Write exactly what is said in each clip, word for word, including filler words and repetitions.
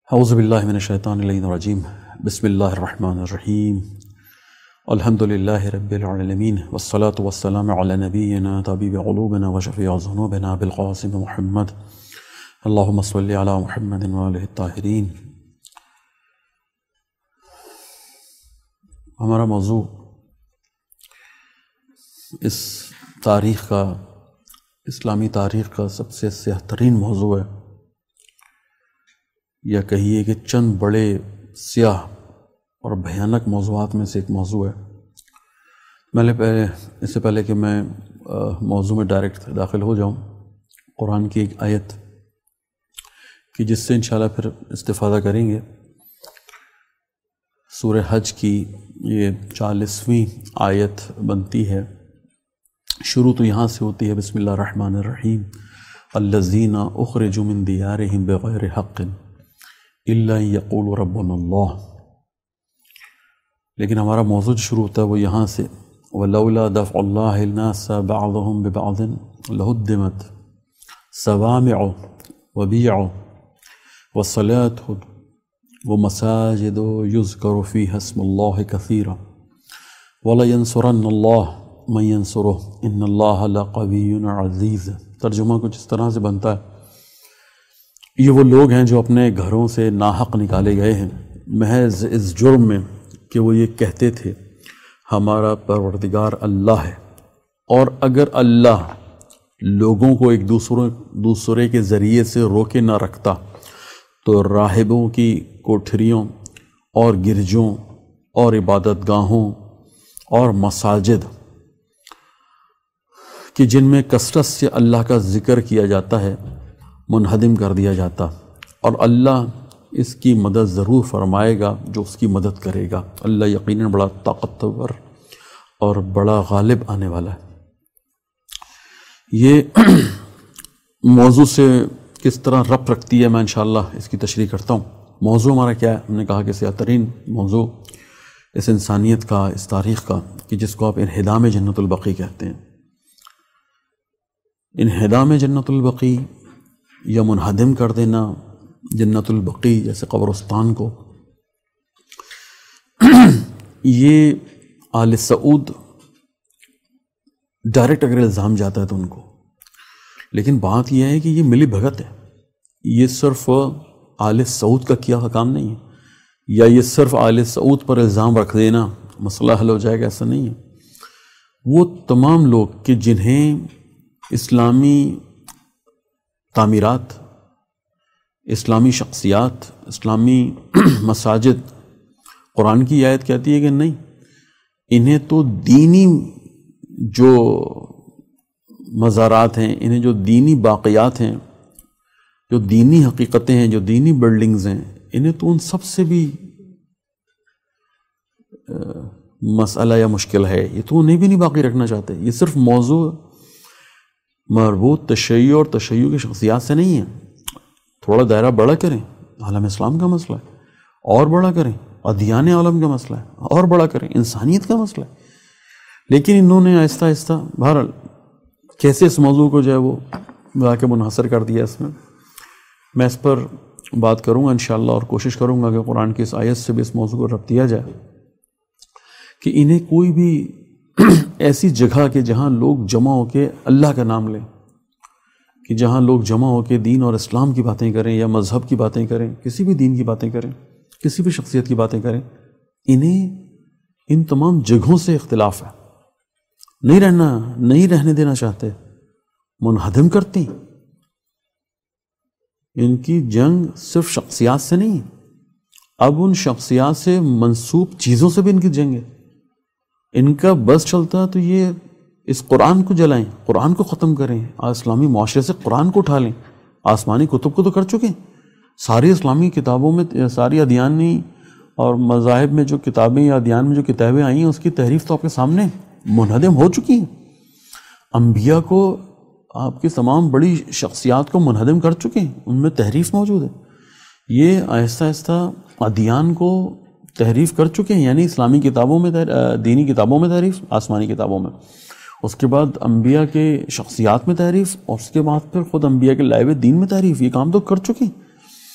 اعوذ باللہ من الشیطان الرجیم بسم اللہ الرحمن الرحیم الحمد للہ رب العالمین والصلاة والسلام علی نبینا طبیب قلوبنا وشفیع ذنوبنا بالقاسم محمد اللہم صلی علی محمد وآلہ الطاہرین۔ ہمارا موضوع اس تاریخ کا اسلامی تاریخ کا سب سے سیاہ ترین موضوع ہے، یا کہیے کہ چند بڑے سیاہ اور بھیانک موضوعات میں سے ایک موضوع ہے۔ میں نے پہلے اس سے پہلے کہ میں موضوع میں ڈائریکٹ داخل ہو جاؤں، قرآن کی ایک آیت کہ جس سے انشاءاللہ پھر استفادہ کریں گے، سورہ حج کی یہ چالیسویں آیت بنتی ہے۔ شروع تو یہاں سے ہوتی ہے، بسم اللہ الرحمن الرحیم، الذین اخرجوا من دیارہم بغیر حق الا یقولوا ربنا اللہ، لیکن ہمارا موضوع جو شروع ہوتا ہے وہ یہاں سے، وَلَوْلَا دَفْعُ اللَّهِ النَّاسَ بَعْضَهُمْ بِبَعْضٍ لَهُدِّمَتْ صَوَامِعُ وَبِيعُ وَصَلَاتٌ وَمَسَاجِدُ يُذْكَرُ فِيهَا اسْمُ اللَّهِ كَثِيرًا وَلَيَنْصُرَنَّ اللَّهُ مَن يَنْصُرُهُ إِنَّ اللَّهَ لَقَوِيٌّ عَزِيزٌ۔ ترجمہ کچھ اس طرح سے بنتا ہے، یہ وہ لوگ ہیں جو اپنے گھروں سے ناحق نکالے گئے ہیں محض اس جرم میں کہ وہ یہ کہتے تھے ہمارا پروردگار اللہ ہے، اور اگر اللہ لوگوں کو ایک دوسروں دوسرے کے ذریعے سے روکے نہ رکھتا تو راہبوں کی کوٹھریوں اور گرجوں اور عبادت گاہوں اور مساجد کہ جن میں کثرت سے اللہ کا ذکر کیا جاتا ہے منہدم کر دیا جاتا، اور اللہ اس کی مدد ضرور فرمائے گا جو اس کی مدد کرے گا۔ اللہ یقیناً بڑا طاقتور اور بڑا غالب آنے والا ہے۔ یہ موضوع سے کس طرح ربط رکھتی ہے، میں انشاءاللہ اس کی تشریح کرتا ہوں۔ موضوع ہمارا کیا ہے؟ ہم نے کہا کہ سیاہ ترین موضوع اس انسانیت کا، اس تاریخ کا، کہ جس کو آپ انہدام جنت البقیع کہتے ہیں۔ انہدام جنت البقیع یا منہدم کر دینا جنت البقیع جیسے قبرستان کو، یہ آل سعود ڈائریکٹ اگر الزام جاتا ہے تو ان کو، لیکن بات یہ ہے کہ یہ ملی بھگت ہے، یہ صرف آل سعود کا کیا کام نہیں ہے، یا یہ صرف آل سعود پر الزام رکھ دینا مسئلہ حل ہو جائے گا، ایسا نہیں ہے۔ وہ تمام لوگ کہ جنہیں اسلامی تعمیرات، اسلامی شخصیات، اسلامی مساجد، قرآن کی آیت کہتی ہے کہ نہیں، انہیں تو دینی جو مزارات ہیں، انہیں جو دینی باقیات ہیں، جو دینی حقیقتیں ہیں، جو دینی بلڈنگز ہیں، انہیں تو ان سب سے بھی مسئلہ یا مشکل ہے، یہ تو انہیں بھی نہیں باقی رکھنا چاہتے۔ یہ صرف موضوع مربوط تشیع اور تشیع کی شخصیات سے نہیں ہے، تھوڑا دائرہ بڑا کریں، عالم اسلام کا مسئلہ ہے، اور بڑا کریں، ادیان عالم کا مسئلہ ہے، اور بڑا کریں، انسانیت کا مسئلہ ہے، لیکن انہوں نے آہستہ آہستہ بہرحال کیسے اس موضوع کو جو ہے وہ لا کے منحصر کر دیا اس میں۔ میں اس پر بات کروں گا انشاءاللہ، اور کوشش کروں گا کہ قرآن کی اس آیت سے بھی اس موضوع کو ربط دیا جائے کہ انہیں کوئی بھی ایسی جگہ کہ جہاں لوگ جمع ہو کے اللہ کا نام لیں، کہ جہاں لوگ جمع ہو کے دین اور اسلام کی باتیں کریں یا مذہب کی باتیں کریں، کسی بھی دین کی باتیں کریں، کسی بھی شخصیت کی باتیں کریں، انہیں ان تمام جگہوں سے اختلاف ہے، نہیں رہنا نہیں رہنے دینا چاہتے، منہدم کرتے ہیں۔ ان کی جنگ صرف شخصیات سے نہیں ہے، اب ان شخصیات سے منسوب چیزوں سے بھی ان کی جنگ ہے۔ ان کا بس چلتا تو یہ اس قرآن کو جلائیں، قرآن کو ختم کریں، اسلامی معاشرے سے قرآن کو اٹھا لیں۔ آسمانی کتب کو تو کر چکے ہیں، ساری اسلامی کتابوں میں، ساری ادیانی اور مذاہب میں جو کتابیں یا ادیان میں جو کتابیں آئی ہیں اس کی تحریف تو آپ کے سامنے منہدم ہو چکی ہیں۔ انبیاء کو، آپ کی تمام بڑی شخصیات کو منہدم کر چکے ہیں، ان میں تحریف موجود ہے۔ یہ آہستہ آہستہ ادیان کو تحریف کر چکے ہیں، یعنی اسلامی کتابوں میں، دینی کتابوں میں تحریف، آسمانی کتابوں میں، اس کے بعد انبیاء کے شخصیات میں تحریف، اور اس کے بعد پھر خود انبیاء کے لائے ہوئے دین میں تحریف، یہ کام تو کر چکے ہیں۔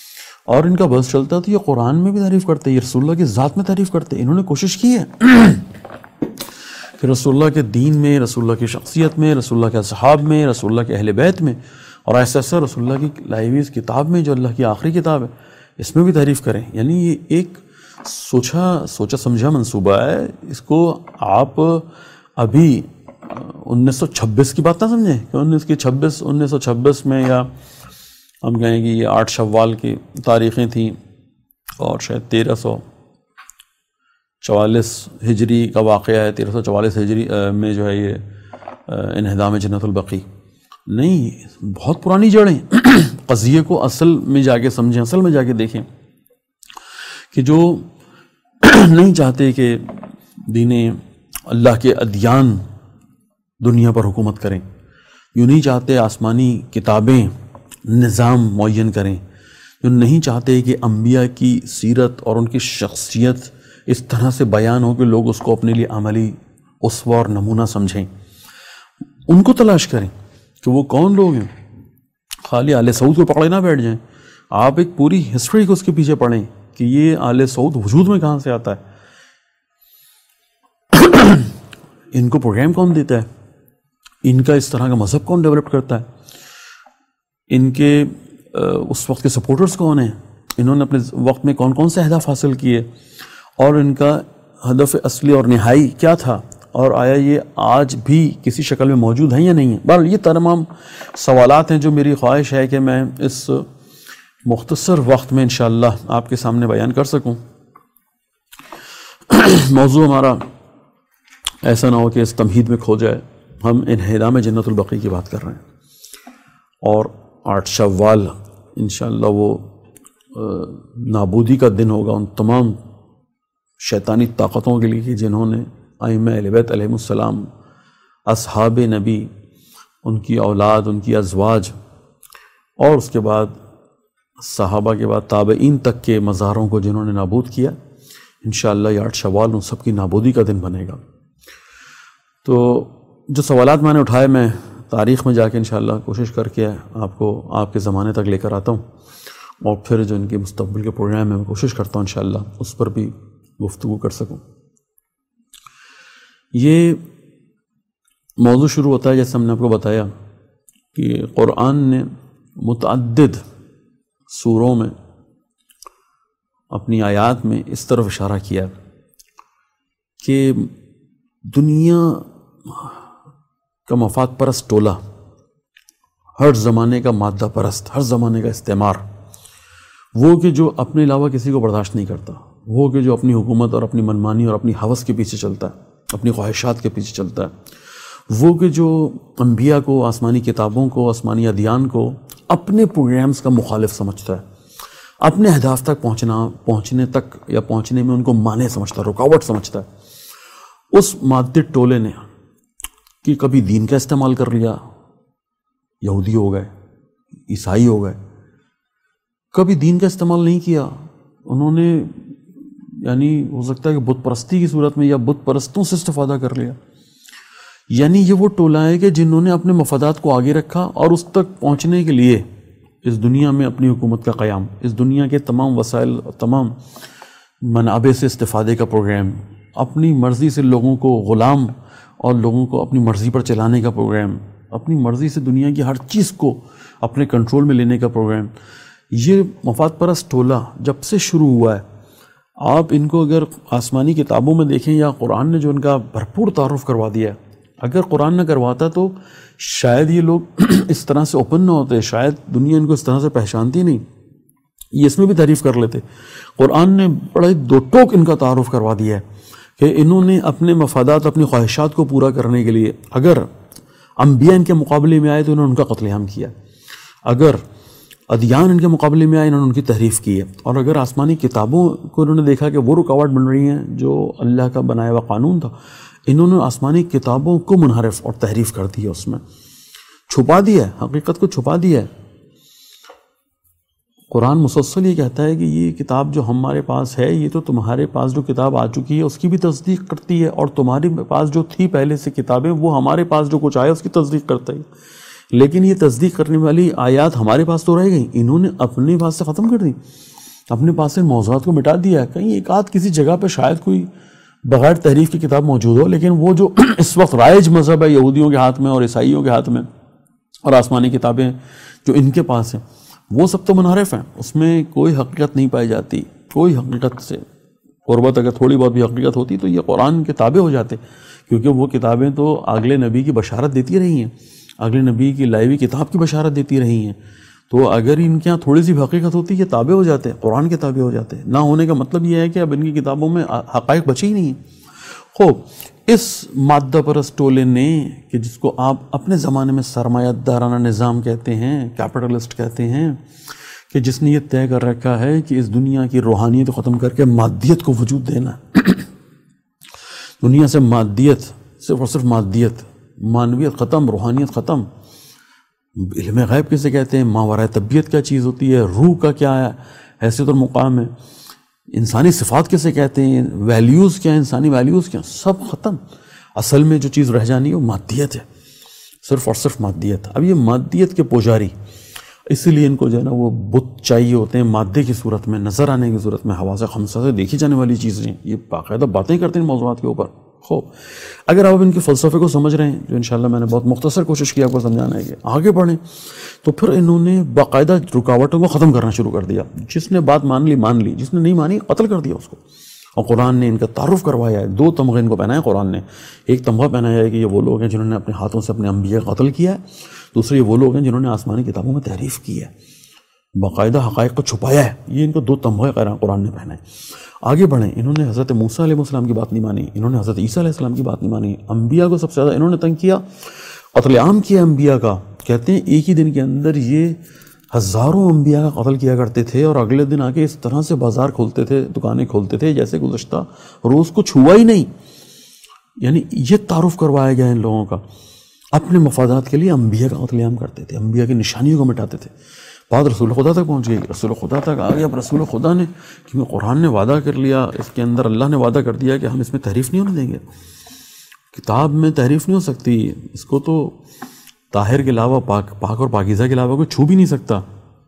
اور ان کا بس چلتا ہے تو یہ قرآن میں بھی تعریف کرتے ہیں، یہ رسول اللہ کی ذات میں تعریف کرتے ہیں. انہوں نے کوشش کی ہے کہ رسول اللہ کے دین میں، رسول اللہ کی شخصیت میں، رسول اللہ کے اصحاب میں، رسول اللہ کے اہل بیت میں، اور ایسا ایسا رسول اللہ کی لائی ہوئی اس کتاب میں جو اللہ کی آخری کتاب ہے اس میں بھی تعریف کریں. یعنی یہ ایک سوچا سوچا سمجھا منصوبہ ہے. اس کو آپ ابھی انیس سو چھبیس کی بات نہ سمجھیں کہ انیس کی چھبیس انیس سو چھبیس میں، یا ہم کہیں گے یہ آٹھ شوال کی تاریخیں تھیں اور شاید تیرہ سو چوالیس ہجری کا واقعہ ہے، تیرہ سو چوالیس ہجری میں جو ہے یہ انہدام جنت البقیع. نہیں، بہت پرانی جڑیں. قضیے کو اصل میں جا کے سمجھیں، اصل میں جا کے دیکھیں کہ جو نہیں چاہتے کہ دین اللہ کے ادیان دنیا پر حکومت کریں، جو نہیں چاہتے آسمانی کتابیں نظام معین کریں، جو نہیں چاہتے کہ انبیاء کی سیرت اور ان کی شخصیت اس طرح سے بیان ہو کہ لوگ اس کو اپنے لیے عملی اسوہ اور نمونہ سمجھیں، ان کو تلاش کریں کہ وہ کون لوگ ہیں. خالی آل سعود کو پکڑے نہ بیٹھ جائیں. آپ ایک پوری ہسٹری کو اس کے پیچھے پڑھیں کہ یہ آل سعود وجود میں کہاں سے آتا ہے، ان کو پروگرام کون دیتا ہے، ان کا اس طرح کا مذہب کون ڈیولپ کرتا ہے، ان کے اس وقت کے سپورٹرز کون ہیں، انہوں نے اپنے وقت میں کون کون سے اہداف حاصل کیے، اور ان کا ہدف اصلی اور نہائی کیا تھا، اور آیا یہ آج بھی کسی شکل میں موجود ہیں یا نہیں ہیں. بہرحال یہ تمام سوالات ہیں جو میری خواہش ہے کہ میں اس مختصر وقت میں انشاءاللہ آپ کے سامنے بیان کر سکوں. موضوع ہمارا ایسا نہ ہو کہ اس تمہید میں کھو جائے. ہم انہدام جنت البقیع کی بات کر رہے ہیں، اور آٹھ شوال انشاءاللہ وہ نابودی کا دن ہوگا ان تمام شیطانی طاقتوں کے لیے جنہوں نے ائمہ اہل بیت علیہم السلام، اصحاب نبی، ان کی اولاد، ان کی ازواج، اور اس کے بعد صحابہ کے بعد تابعین تک کے مزاروں کو جنہوں نے نابود کیا. انشاءاللہ یہ آٹھ شوال ان سب کی نابودی کا دن بنے گا. تو جو سوالات میں نے اٹھائے میں تاریخ میں جا کے انشاءاللہ کوشش کر کے آپ کو آپ کے زمانے تک لے کر آتا ہوں، اور پھر جو ان کے مستقبل کے پروگرام میں میں کوشش کرتا ہوں انشاءاللہ اس پر بھی گفتگو کر سکوں. یہ موضوع شروع ہوتا ہے جیسے ہم نے آپ کو بتایا کہ قرآن نے متعدد سوروں میں اپنی آیات میں اس طرف اشارہ کیا کہ دنیا کا مفاد پرست ٹولہ، ہر زمانے کا مادہ پرست، ہر زمانے کا استعمار، وہ کہ جو اپنے علاوہ کسی کو برداشت نہیں کرتا، وہ کہ جو اپنی حکومت اور اپنی منمانی اور اپنی ہوس کے پیچھے چلتا ہے، اپنی خواہشات کے پیچھے چلتا ہے، وہ کہ جو انبیاء کو، آسمانی کتابوں کو، آسمانی ادیان کو اپنے پروگرامز کا مخالف سمجھتا ہے، اپنے اہداف تک پہنچنا پہنچنے تک یا پہنچنے میں ان کو مانع سمجھتا ہے، رکاوٹ سمجھتا ہے. اس مادی ٹولے نے کہ کبھی دین کا استعمال کر لیا، یہودی ہو گئے، عیسائی ہو گئے، کبھی دین کا استعمال نہیں کیا، انہوں نے یعنی ہو سکتا ہے کہ بت پرستی کی صورت میں یا بت پرستوں سے استفادہ کر لیا. یعنی یہ وہ ٹولہ ہے کہ جنہوں نے اپنے مفادات کو آگے رکھا اور اس تک پہنچنے کے لیے اس دنیا میں اپنی حکومت کا قیام، اس دنیا کے تمام وسائل، تمام منابع سے استفادے کا پروگرام، اپنی مرضی سے لوگوں کو غلام اور لوگوں کو اپنی مرضی پر چلانے کا پروگرام، اپنی مرضی سے دنیا کی ہر چیز کو اپنے کنٹرول میں لینے کا پروگرام. یہ مفاد پرست ٹولہ جب سے شروع ہوا ہے، آپ ان کو اگر آسمانی کتابوں میں دیکھیں یا قرآن نے جو ان کا بھرپور تعارف کروا دیا ہے، اگر قرآن نہ کرواتا تو شاید یہ لوگ اس طرح سے اوپن نہ ہوتے، شاید دنیا ان کو اس طرح سے پہچانتی نہیں، یہ اس میں بھی تعریف کر لیتے. قرآن نے بڑے دو ٹوک ان کا تعارف کروا دیا ہے کہ انہوں نے اپنے مفادات، اپنی خواہشات کو پورا کرنے کے لیے اگر انبیاء ان کے مقابلے میں آئے تو انہوں نے ان کا قتل عام کیا، اگر ادیان ان کے مقابلے میں آئے انہوں نے ان کی تحریف کی ہے، اور اگر آسمانی کتابوں کو انہوں نے دیکھا کہ وہ رکاوٹ بن رہی ہیں جو اللہ کا بنایا ہوا قانون تھا، انہوں نے آسمانی کتابوں کو منحرف اور تحریف کر دی ہے، اس میں چھپا دیا ہے، حقیقت کو چھپا دیا ہے. قرآن مسلسل یہ کہتا ہے کہ یہ کتاب جو ہمارے پاس ہے یہ تو تمہارے پاس جو کتاب آ چکی ہے اس کی بھی تصدیق کرتی ہے، اور تمہارے پاس جو تھی پہلے سے کتابیں وہ ہمارے پاس جو کچھ آیا اس کی تصدیق کرتا ہے. لیکن یہ تصدیق کرنے والی آیات ہمارے پاس تو رہ گئیں، انہوں نے اپنے پاس سے ختم کر دی. اپنے پاس سے موضوعات کو مٹا دیا ہے. کہیں ایک آدھ کسی جگہ پہ شاید کوئی بغیر تحریف کی کتاب موجود ہو، لیکن وہ جو اس وقت رائج مذہب ہے یہودیوں کے ہاتھ میں اور عیسائیوں کے ہاتھ میں اور آسمانی کتابیں جو ان کے پاس ہیں، وہ سب تو منحرف ہیں. اس میں کوئی حقیقت نہیں پائی جاتی، کوئی حقیقت سے قربت. اگر تھوڑی بہت بھی حقیقت ہوتی تو یہ قرآن کے تابع ہو جاتے، کیونکہ وہ کتابیں تو اگلے نبی کی بشارت دیتی رہی ہیں، اگلے نبی کی لائیوی کتاب کی بشارت دیتی رہی ہیں. تو اگر ان کے یہاں تھوڑی سی بھی حقیقت ہوتی یہ تابع ہو جاتے، قرآن کے تابع ہو جاتے. نہ ہونے کا مطلب یہ ہے کہ اب ان کی کتابوں میں حقائق بچے ہی نہیں ہیں. خوب اس مادہ پرست ٹولے نے کہ جس کو آپ اپنے زمانے میں سرمایہ دارانہ نظام کہتے ہیں، کیپٹلسٹ کہتے ہیں، کہ جس نے یہ طے کر رکھا ہے کہ اس دنیا کی روحانیت ختم کر کے مادیت کو وجود دینا، دنیا سے مادیت، صرف اور صرف مادیت، معنویت ختم، روحانیت ختم. علم غیب کسے کہتے ہیں، ماورائے طبیعت کیا چیز ہوتی ہے، روح کا کیا ہے حیثیت اور مقام ہے، انسانی صفات کسے کہتے ہیں، ویلیوز کیا ہیں، انسانی ویلیوز کیا، سب ختم. اصل میں جو چیز رہ جانی ہے وہ مادیت ہے، صرف اور صرف مادیت. اب یہ مادیت کے پجاری، اسی لیے ان کو جو ہے نا وہ بت چاہیے ہوتے ہیں مادے کی صورت میں، نظر آنے کی صورت میں، حواس خمسہ سے دیکھی جانے والی چیزیں. یہ باقاعدہ باتیں کرتے ہیں موضوعات کے اوپر. خوب اگر آپ ان کے فلسفے کو سمجھ رہے ہیں، جو انشاءاللہ میں نے بہت مختصر کوشش کی آپ کو سمجھانے کی، آگے بڑھیں، تو پھر انہوں نے باقاعدہ رکاوٹوں کو ختم کرنا شروع کر دیا. جس نے بات مان لی مان لی، جس نے نہیں مانی قتل کر دیا اس کو. اور قرآن نے ان کا تعارف کروایا ہے. دو تمغے ان کو پہنائے قرآن نے. ایک تمغہ پہنایا ہے کہ یہ وہ لوگ ہیں جنہوں نے اپنے ہاتھوں سے اپنے انبیاء قتل کیا ہے. دوسرے یہ وہ لوگ ہیں جنہوں نے آسمانی کتابوں میں تحریف کی ہے، باقاعدہ حقائق کو چھپایا ہے. یہ ان کو دو تمغے قرآن نے پہنائے. آگے بڑھیں. انہوں نے حضرت موسیٰ علیہ السلام کی بات نہیں مانی، انہوں نے حضرت عیسیٰ علیہ السلام کی بات نہیں مانی. انبیاء کو سب سے زیادہ انہوں نے تنگ کیا، قتل عام کیا انبیاء کا. کہتے ہیں ایک ہی دن کے اندر یہ ہزاروں انبیاء کا قتل کیا کرتے تھے، اور اگلے دن آ کے اس طرح سے بازار کھولتے تھے، دکانیں کھولتے تھے جیسے گزشتہ روز کو چھوا ہی نہیں. یعنی یہ تعارف کروایا گیا ان لوگوں کا. اپنے مفادات کے لیے انبیاء کا قتل عام کرتے تھے، انبیاء کی نشانیوں کو مٹاتے تھے. بات رسول خدا تک پہنچ گئی، رسول خدا تک آ گیا. اب رسول خدا نے، کیونکہ قرآن نے وعدہ کر لیا، اس کے اندر اللہ نے وعدہ کر دیا کہ ہم اس میں تحریف نہیں ہونے دیں گے. کتاب میں تحریف نہیں ہو سکتی، اس کو تو طاہر کے علاوہ پاک پاک اور پاکیزہ کے علاوہ کوئی چھو بھی نہیں سکتا.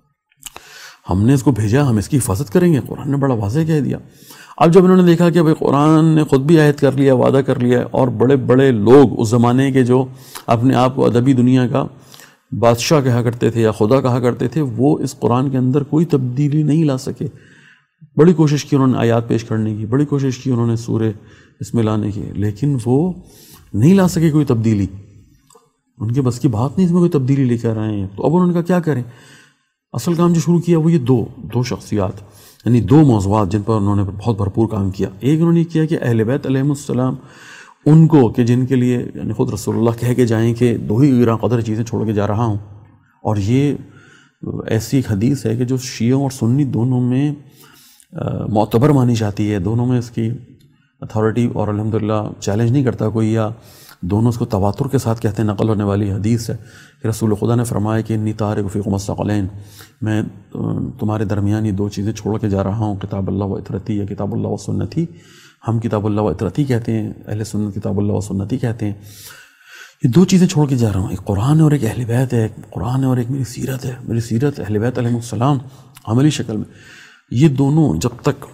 ہم نے اس کو بھیجا، ہم اس کی حفاظت کریں گے. قرآن نے بڑا واضح کہہ دیا. اب جب انہوں نے دیکھا کہ بھئی قرآن نے خود بھی عہد کر لیا، وعدہ کر لیا، اور بڑے بڑے لوگ اس زمانے کے جو اپنے آپ کو ادبی دنیا کا بادشاہ کہا کرتے تھے یا خدا کہا کرتے تھے، وہ اس قرآن کے اندر کوئی تبدیلی نہیں لا سکے. بڑی کوشش کی انہوں نے آیات پیش کرنے کی، بڑی کوشش کی انہوں نے سورہ اس میں لانے کی، لیکن وہ نہیں لا سکے کوئی تبدیلی. ان کے بس کی بات نہیں اس میں کوئی تبدیلی لے کر آئے ہیں. تو اب انہوں نے کہا کیا کریں. اصل کام جو شروع کیا وہ یہ دو دو شخصیات، یعنی دو موضوعات جن پر انہوں نے بہت بھرپور کام کیا. ایک انہوں نے کیا کہ اہل بیت علیہ السلام، ان کو کہ جن کے لیے یعنی خود رسول اللہ کہہ کے جائیں کہ دو ہی گراں قدر چیزیں چھوڑ کے جا رہا ہوں. اور یہ ایسی ایک حدیث ہے کہ جو شیعوں اور سنی دونوں میں معتبر مانی جاتی ہے، دونوں میں اس کی اتھارٹی اور الحمدللہ چیلنج نہیں کرتا کوئی، یا دونوں اس کو تواتر کے ساتھ کہتے ہیں، نقل ہونے والی حدیث ہے کہ رسول خدا نے فرمایا کہ انی تارک فیکم الثقلین، میں تمہارے درمیان یہ دو چیزیں چھوڑ کے جا رہا ہوں، کتاب اللہ و اطرتی یا کتاب اللہ و سنتی. ہم کتاب اللہ و اطرتی کہتے ہیں، اہل سنت کتاب اللہ و سنتی کہتے ہیں. یہ دو چیزیں چھوڑ کے جا رہا ہوں، ایک قرآن ہے اور ایک اہل بیت ہے. ایک قرآن ہے اور ایک میری سیرت ہے، میری سیرت اہل بیت علیہ السلام عملی شکل میں. یہ دونوں جب تک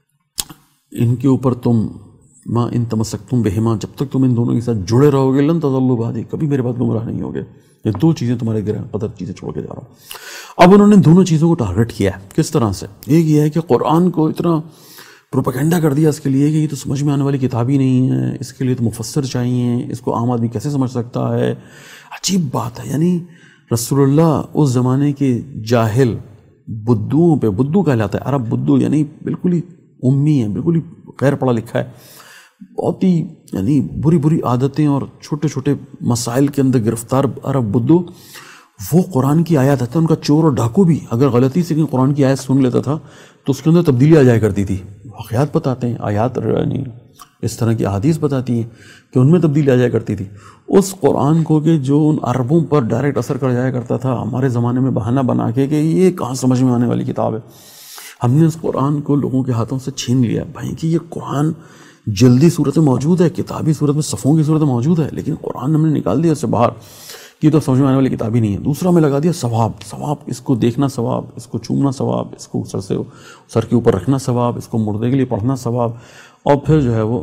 ان کے اوپر تم ما ان تمسکتم بہما، جب تک تم ان دونوں کے ساتھ جڑے رہو گے، لن تضلوا بعدی، کبھی میرے بعد گمراہ نہیں ہوگے. یہ دو چیزیں تمہارے گرہ قدر چیزیں چھوڑ کے جا رہا ہوں. اب انہوں نے دونوں چیزوں کو ٹارگٹ کیا ہے. کس طرح سے؟ ایک یہ ہے کہ قرآن کو اتنا پروپیگنڈا کر دیا اس کے لیے کہ یہ تو سمجھ میں آنے والی کتاب ہی نہیں ہے، اس کے لیے تو مفسر چاہیے، اس کو عام آدمی کیسے سمجھ سکتا ہے. عجیب بات ہے. یعنی رسول اللہ اس زمانے کے جاہل بدوؤں پہ، بدو کہلاتا ہے عرب، بدو یعنی بالکل ہی امی ہے، بالکل ہی غیر پڑھا لکھا ہے، بہت ہی یعنی بری بری عادتیں اور چھوٹے چھوٹے مسائل کے اندر گرفتار عرب بدو. وہ قرآن کی آیات ہے، ان کا چور اور ڈاکو بھی اگر غلطی سے قرآن کی آیت سن لیتا تھا تو اس کے اندر تبدیلی آ جایا کرتی تھی. واقعات بتاتے ہیں، آیات یعنی اس طرح کی احادیث بتاتی ہیں کہ ان میں تبدیلی آ جایا کرتی تھی. اس قرآن کو کہ جو ان عربوں پر ڈائریکٹ اثر کر جایا کرتا تھا، ہمارے زمانے میں بہانہ بنا کے کہ یہ کہاں سمجھ میں آنے والی کتاب ہے، ہم نے اس قرآن کو لوگوں کے ہاتھوں سے چھین لیا. بھائی کہ یہ قرآن جلدی صورت میں موجود ہے، کتابی صورت میں صفوں کی صورت میں موجود ہے، لیکن قرآن ہم نے نکال دیا اس سے باہر یہ تو سمجھ میں آنے والی کتاب ہی نہیں ہے. دوسرا میں لگا دیا ثواب. ثواب اس کو دیکھنا ثواب, اس کو چومنا ثواب, اس کو سر سے سر کے اوپر رکھنا ثواب, اس کو مردے کے لیے پڑھنا ثواب, اور پھر جو ہے وہ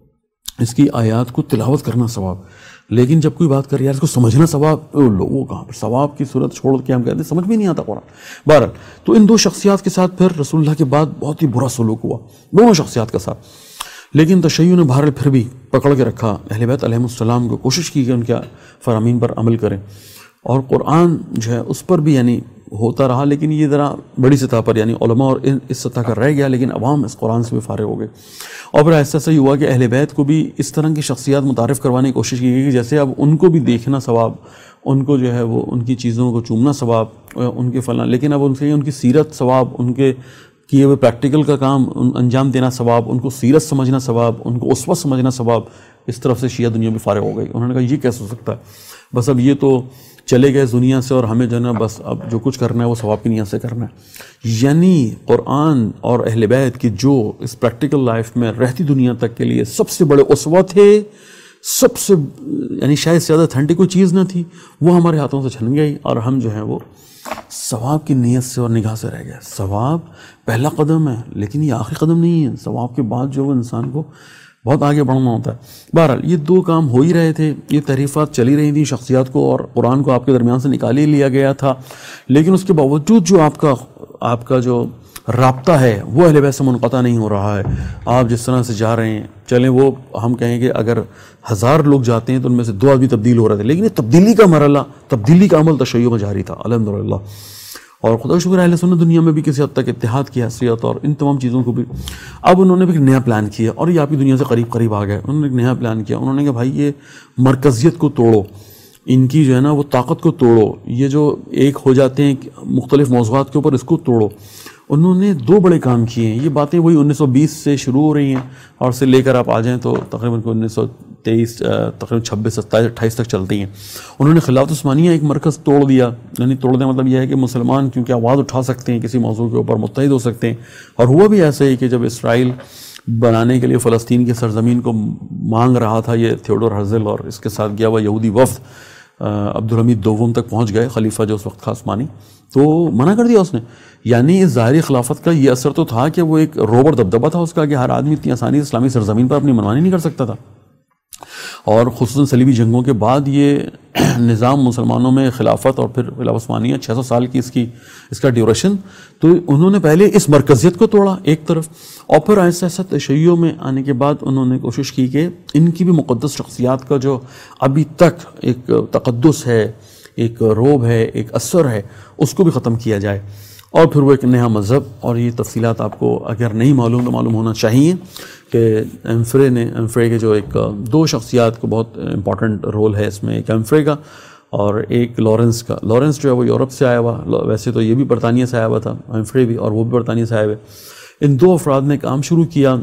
اس کی آیات کو تلاوت کرنا ثواب. لیکن جب کوئی بات کر یار اس کو سمجھنا ثواب, وہ کہاں پر ثواب کی صورت چھوڑ کے ہم کہتے ہیں سمجھ بھی نہیں آتا قرآن. بہرحال تو ان دو شخصیات کے ساتھ پھر رسول اللہ کے بعد بہت ہی برا سلوک ہوا دونوں شخصیات کے ساتھ. لیکن تشیع نے بہرحال پھر بھی پکڑ کے رکھا اہل بیت علیہم السلام کو, کوشش کی کہ ان کے فرامین پر عمل کریں, اور قرآن جو ہے اس پر بھی یعنی ہوتا رہا. لیکن یہ ذرا بڑی سطح پر یعنی علماء اور اس سطح کا رہ گیا, لیکن عوام اس قرآن سے بھی فارغ ہو گئے. اور پھر ایسا ایسا ہی ہوا کہ اہل بیت کو بھی اس طرح کی شخصیات متعارف کروانے کی کوشش کی گئی کہ جیسے اب ان کو بھی دیکھنا ثواب, ان کو جو ہے وہ ان کی چیزوں کو چومنا ثواب, ان کے فلاں, لیکن اب ان سے ان کی سیرت ثواب, ان کے کیے ہوئے پریکٹیکل کا کام انجام دینا ثواب, ان کو سیرت سمجھنا ثواب, ان کو اسوہ سمجھنا ثواب. اس طرف سے شیعہ دنیا میں فارغ ہو گئی. انہوں نے کہا یہ کیسے ہو سکتا ہے, بس اب یہ تو چلے گئے دنیا سے اور ہمیں جو ہے نا بس اب جو کچھ کرنا ہے وہ ثواب کی نیت سے کرنا ہے. یعنی قرآن اور اہل بیت کی جو اس پریکٹیکل لائف میں رہتی دنیا تک کے لیے سب سے بڑے اسوہ تھے, سب سے یعنی شاید زیادہ اتھینٹک کوئی چیز نہ تھی, وہ ہمارے ہاتھوں سے چھن گئی اور ہم جو ہے وہ ثواب کی نیت سے اور نگاہ سے رہ گئے. ثواب پہلا قدم ہے لیکن یہ آخری قدم نہیں ہے. ثواب کے بعد جو وہ انسان کو بہت آگے بڑھنا ہوتا ہے. بہرحال یہ دو کام ہو ہی رہے تھے, یہ تعریفات چلی رہی تھیں شخصیات کو, اور قرآن کو آپ کے درمیان سے نکال ہی لیا گیا تھا. لیکن اس کے باوجود جو آپ کا آپ کا جو رابطہ ہے وہ اہل بیت سے منقطع نہیں ہو رہا ہے. آپ جس طرح سے جا رہے ہیں, چلیں وہ ہم کہیں کہ اگر ہزار لوگ جاتے ہیں تو ان میں سے دو آدمی تبدیل ہو رہے تھے, لیکن یہ تبدیلی کا مرحلہ, تبدیلی کا عمل تشیع میں جاری تھا الحمدللہ. اور خدا شکر اہل سنت دنیا میں بھی کسی حد تک اتحاد کی حیثیت اور ان تمام چیزوں کو بھی اب انہوں نے بھی ایک نیا پلان کیا, اور یہ آپ کی دنیا سے قریب قریب آ گئے. انہوں نے ایک نیا پلان کیا. انہوں نے کہا بھائی یہ مرکزیت کو توڑو, ان کی جو ہے نا وہ طاقت کو توڑو, یہ جو ایک ہو جاتے ہیں مختلف موضوعات کے اوپر, اس کو توڑو. انہوں نے دو بڑے کام کیے ہیں. یہ باتیں وہی انیس سو بیس سے شروع ہو رہی ہیں اور سے لے کر آپ آ جائیں تو تقریباً انیس سو تیئیس تقریباً چھبیس ستائیس اٹھائیس تک چلتی ہیں. انہوں نے خلافت عثمانیہ ایک مرکز توڑ دیا. یعنی توڑ دیا مطلب یہ ہے کہ مسلمان کیونکہ آواز اٹھا سکتے ہیں کسی موضوع کے اوپر, متحد ہو سکتے ہیں. اور ہوا بھی ایسے ہی کہ جب اسرائیل بنانے کے لیے فلسطین کی سرزمین کو مانگ رہا تھا, یہ تھیوڈور ہرزل اور اس کے ساتھ گیا ہوا یہودی وفد عبدالحمید دوم تک پہنچ گئے, خلیفہ جو اس وقت تھا عثمانی, تو منع کر دیا اس نے. یعنی اس ظاہری خلافت کا یہ اثر تو تھا کہ وہ ایک روبر دبدبہ تھا اس کا کہ ہر آدمی اتنی آسانی سے اسلامی سرزمین پر اپنی منمانی نہیں کر سکتا تھا. اور خصوصاً صلیبی جنگوں کے بعد یہ نظام مسلمانوں میں خلافت اور پھر خلافت عثمانیہ چھ سو سال کی اس کی اس کا ڈیوریشن, تو انہوں نے پہلے اس مرکزیت کو توڑا ایک طرف, اور پھر ایسا ایسا تشیع میں آنے کے بعد انہوں نے کوشش کی کہ ان کی بھی مقدس شخصیات کا جو ابھی تک ایک تقدس ہے, ایک روب ہے, ایک اثر ہے, اس کو بھی ختم کیا جائے. اور پھر وہ ایک نیا مذہب, اور یہ تفصیلات آپ کو اگر نہیں معلوم تو معلوم ہونا چاہیے کہ ایمفرے نے ایمفرے کے جو ایک دو شخصیات کو بہت امپورٹنٹ رول ہے اس میں, ایک ایمفرے کا اور ایک لارنس کا. لارنس جو ہے وہ یورپ سے آیا ہوا, ویسے تو یہ بھی برطانیہ سے آیا ہوا تھا, ایمفرے بھی, اور وہ بھی برطانیہ سے آئے ہوئے. ان دو افراد نے کام شروع کیا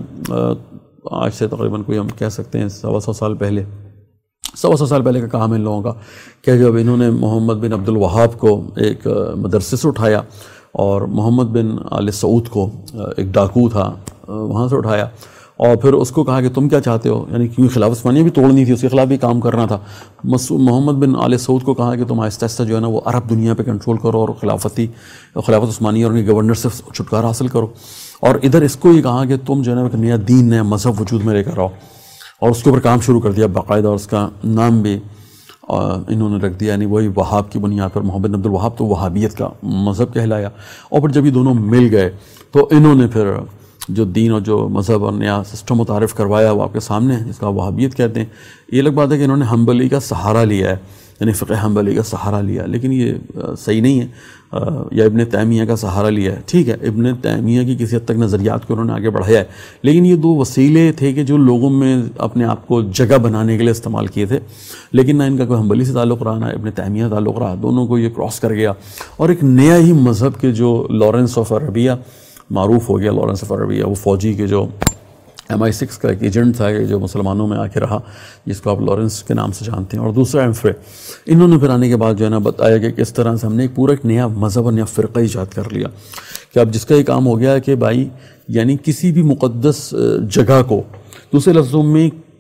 آج سے تقریباً کوئی ہم کہہ سکتے ہیں سوا سو سال پہلے, سوا سو سال پہلے کا کام ہے ان لوگوں کا, کہ جب انہوں نے محمد بن عبد الوہاب کو ایک مدرسے سے اٹھایا اور محمد بن آل سعود کو ایک ڈاکو تھا وہاں سے اٹھایا, اور پھر اس کو کہا کہ تم کیا چاہتے ہو, یعنی کیونکہ خلافت عثمانیہ بھی توڑنی تھی, اس کے خلاف بھی کام کرنا تھا. محمد بن آل سعود کو کہا کہ تم آہستہ آہستہ جو ہے نا وہ عرب دنیا پہ کنٹرول کرو اور خلافتی خلافت عثمانیہ اور ان کے گورنر سے چھٹکارا حاصل کرو. اور ادھر اس کو یہ کہا کہ تم جو ہے نا ایک نیا دین, نیا مذہب وجود میں لے کر آؤ, اور اس کے اوپر کام شروع کر دیا باقاعدہ, اور اس کا نام بھی انہوں نے رکھ دیا, یعنی وہی وہاب کی بنیاد پر محمد بن عبد الوہاب, تو وہابیت کا مذہب کہلایا. اور پھر جب یہ دونوں مل گئے تو انہوں نے پھر جو دین اور جو مذہب اور نیا سسٹم متعارف کروایا وہ آپ کے سامنے ہے, جس کا وہابیت کہتے ہیں. یہ الگ بات ہے کہ انہوں نے حنبلی کا سہارا لیا ہے, یعنی فقہ حنبلی کا سہارا لیا, لیکن یہ صحیح نہیں ہے. یا ابن تیمیہ کا سہارا لیا ہے, ٹھیک ہے, ابن تیمیہ کی کسی حد تک نظریات کو انہوں نے آگے بڑھایا ہے, لیکن یہ دو وسیلے تھے کہ جو لوگوں میں اپنے آپ کو جگہ بنانے کے لیے استعمال کیے تھے, لیکن نہ ان کا کوئی حنبلی سے تعلق رہا نہ ابن تیمیہ سے تعلق رہا, دونوں کو یہ کراس کر گیا اور ایک نیا ہی مذہب کے جو لارنس آف عربیہ معروف ہو گیا. لارنس آف عربیہ وہ فوجی کے جو ایم آئی سکس کا ایک ایجنٹ تھا جو مسلمانوں میں آ کے رہا, جس کو آپ لارنس کے نام سے جانتے ہیں, اور دوسرا ایمفرے. انہوں نے پھر آنے کے بعد جو ہے نا بتایا کہ کس طرح سے ہم نے ایک پورا ایک نیا مذہب اور نیا فرقہ ایجاد کر لیا, کہ اب جس کا یہ کام ہو گیا کہ بھائی یعنی کسی بھی مقدس جگہ کو, دوسرے لفظوں میں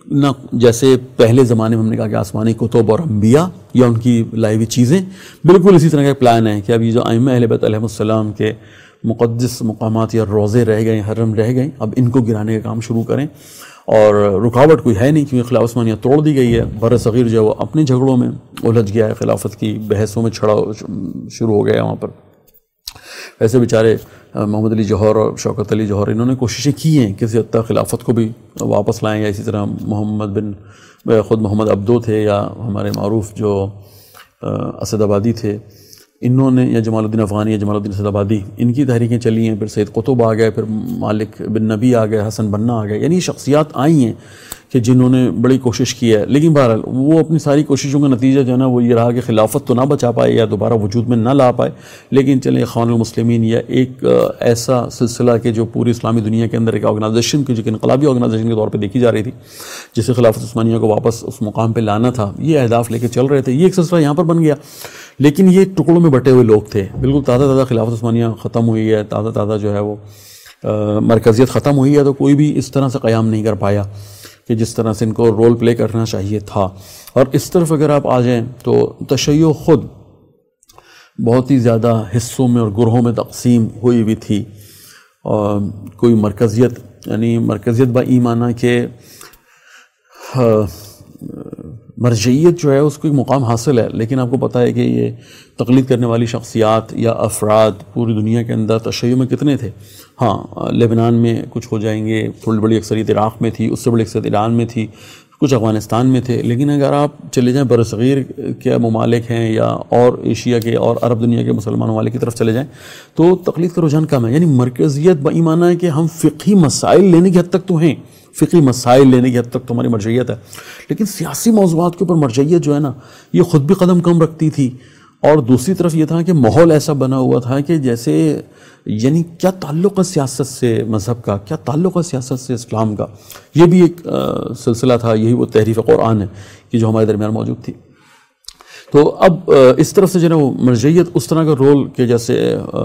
نہ جیسے پہلے زمانے میں ہم نے کہا کہ آسمانی کتب اور انبیاء یا ان کی لائی ہوئی چیزیں، بالکل اسی طرح کا پلان ہے کہ اب یہ جو ائمہ اہل بیت علیہم السلام کے مقدس مقامات یا روضے رہ گئے، حرم رہ گئے، اب ان کو گرانے کا کام شروع کریں، اور رکاوٹ کوئی ہے نہیں کیونکہ خلافت عثمانیہ توڑ دی گئی ہے، بر صغیر جو ہے وہ اپنے جھگڑوں میں الجھ گیا ہے، خلافت کی بحثوں میں چھڑا شروع ہو گیا ہے وہاں پر۔ ایسے بیچارے محمد علی جوہر اور شوکت علی جوہر انہوں نے کوششیں کی ہیں کسی حد تک خلافت کو بھی واپس لائیں، یا اسی طرح محمد بن خود محمد عبدو تھے، یا ہمارے معروف جو اسد آبادی تھے انہوں نے، یا جمال الدین افغانی یا جمال الدین اسد آبادی، ان کی تحریکیں چلی ہیں، پھر سید قطب آ گئے، پھر مالک بن نبی آ گئے، حسن بنا آ گئے، یعنی شخصیات آئی ہیں کہ جنہوں نے بڑی کوشش کی ہے، لیکن بہرحال وہ اپنی ساری کوششوں کا نتیجہ جو ہے نا وہ یہ رہا کہ خلافت تو نہ بچا پائے یا دوبارہ وجود میں نہ لا پائے، لیکن چلیں اخوان المسلمین یا ایک ایسا سلسلہ کہ جو پوری اسلامی دنیا کے اندر ایک آرگنائزیشن کی، جو کہ انقلابی آرگنائزیشن کے طور پہ دیکھی جا رہی تھی، جسے خلافت عثمانیہ کو واپس اس مقام پہ لانا تھا، یہ اہداف لے کے چل رہے تھے، یہ ایک سلسلہ یہاں پر بن گیا، لیکن یہ ٹکڑوں میں بٹے ہوئے لوگ تھے، بالکل تازہ تازہ خلافت عثمانیہ ختم ہوئی ہے، تازہ تازہ جو ہے وہ مرکزیت ختم ہوئی ہے، تو کوئی بھی اس طرح سے قیام نہیں کر پایا کہ جس طرح سے ان کو رول پلے کرنا چاہیے تھا۔ اور اس طرف اگر آپ آ جائیں تو تشیع خود بہت ہی زیادہ حصوں میں اور گروہوں میں تقسیم ہوئی ہوئی تھی، اور کوئی مرکزیت، یعنی مرکزیت با ایمانہ کہ مرجعیت جو ہے اس کو ایک مقام حاصل ہے، لیکن آپ کو پتہ ہے کہ یہ تقلید کرنے والی شخصیات یا افراد پوری دنیا کے اندر تشیع میں کتنے تھے۔ ہاں لبنان میں کچھ ہو جائیں گے، تھوڑی بڑی اکثریت عراق میں تھی، اس سے بڑی اکثریت ایران میں تھی، کچھ افغانستان میں تھے، لیکن اگر آپ چلے جائیں برصغیر کے ممالک ہیں یا اور ایشیا کے اور عرب دنیا کے مسلمان ممالک کی طرف چلے جائیں تو تقلید کا رجحان کم ہے، یعنی مرکزیت با ایمانہ ہے کہ ہم فقہی مسائل لینے کی حد تک تو ہیں، فقہی مسائل لینے کی حد تک تو ہماری مرجعیت ہے، لیکن سیاسی موضوعات کے اوپر مرجعیت جو ہے نا یہ خود بھی قدم کم رکھتی تھی، اور دوسری طرف یہ تھا کہ ماحول ایسا بنا ہوا تھا کہ جیسے یعنی کیا تعلق ہے سیاست سے مذہب کا، کیا تعلق ہے سیاست سے اسلام کا، یہ بھی ایک سلسلہ تھا، یہی وہ تحریف قرآن ہے کہ جو ہمارے درمیان موجود تھی۔ تو اب اس طرف سے جو ہے وہ مرجعیت اس طرح کا رول کہ جیسے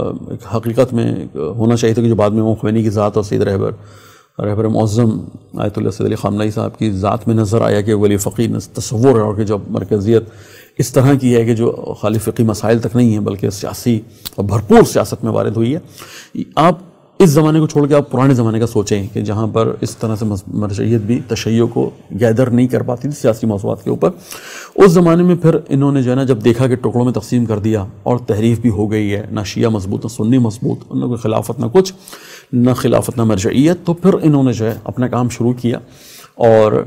حقیقت میں ہونا چاہیے تھا کہ جو بعد میں امام خمینی کی ذات اور سید رہبر رہبر معظم آیت اللہ سید علی خامنہئی صاحب کی ذات میں نظر آیا کہ ولی فقی تصور ہے، اور کہ جو مرکزیت اس طرح کی ہے کہ جو خالی فقی مسائل تک نہیں ہیں بلکہ سیاسی اور بھرپور سیاست میں وارد ہوئی ہے۔ آپ اس زمانے کو چھوڑ کے آپ پرانے زمانے کا سوچیں کہ جہاں پر اس طرح سے مرجعیت بھی تشیع کو گیدر نہیں کر پاتی تھی سیاسی موضوعات کے اوپر، اس زمانے میں پھر انہوں نے جو ہے نا جب دیکھا کہ ٹکڑوں میں تقسیم کر دیا اور تحریف بھی ہو گئی ہے، نہ شیعہ مضبوط نہ سنی مضبوط، نہ کوئی خلافت نہ کچھ، نہ خلافت نہ مرجعیت، تو پھر انہوں نے جو ہے اپنا کام شروع کیا، اور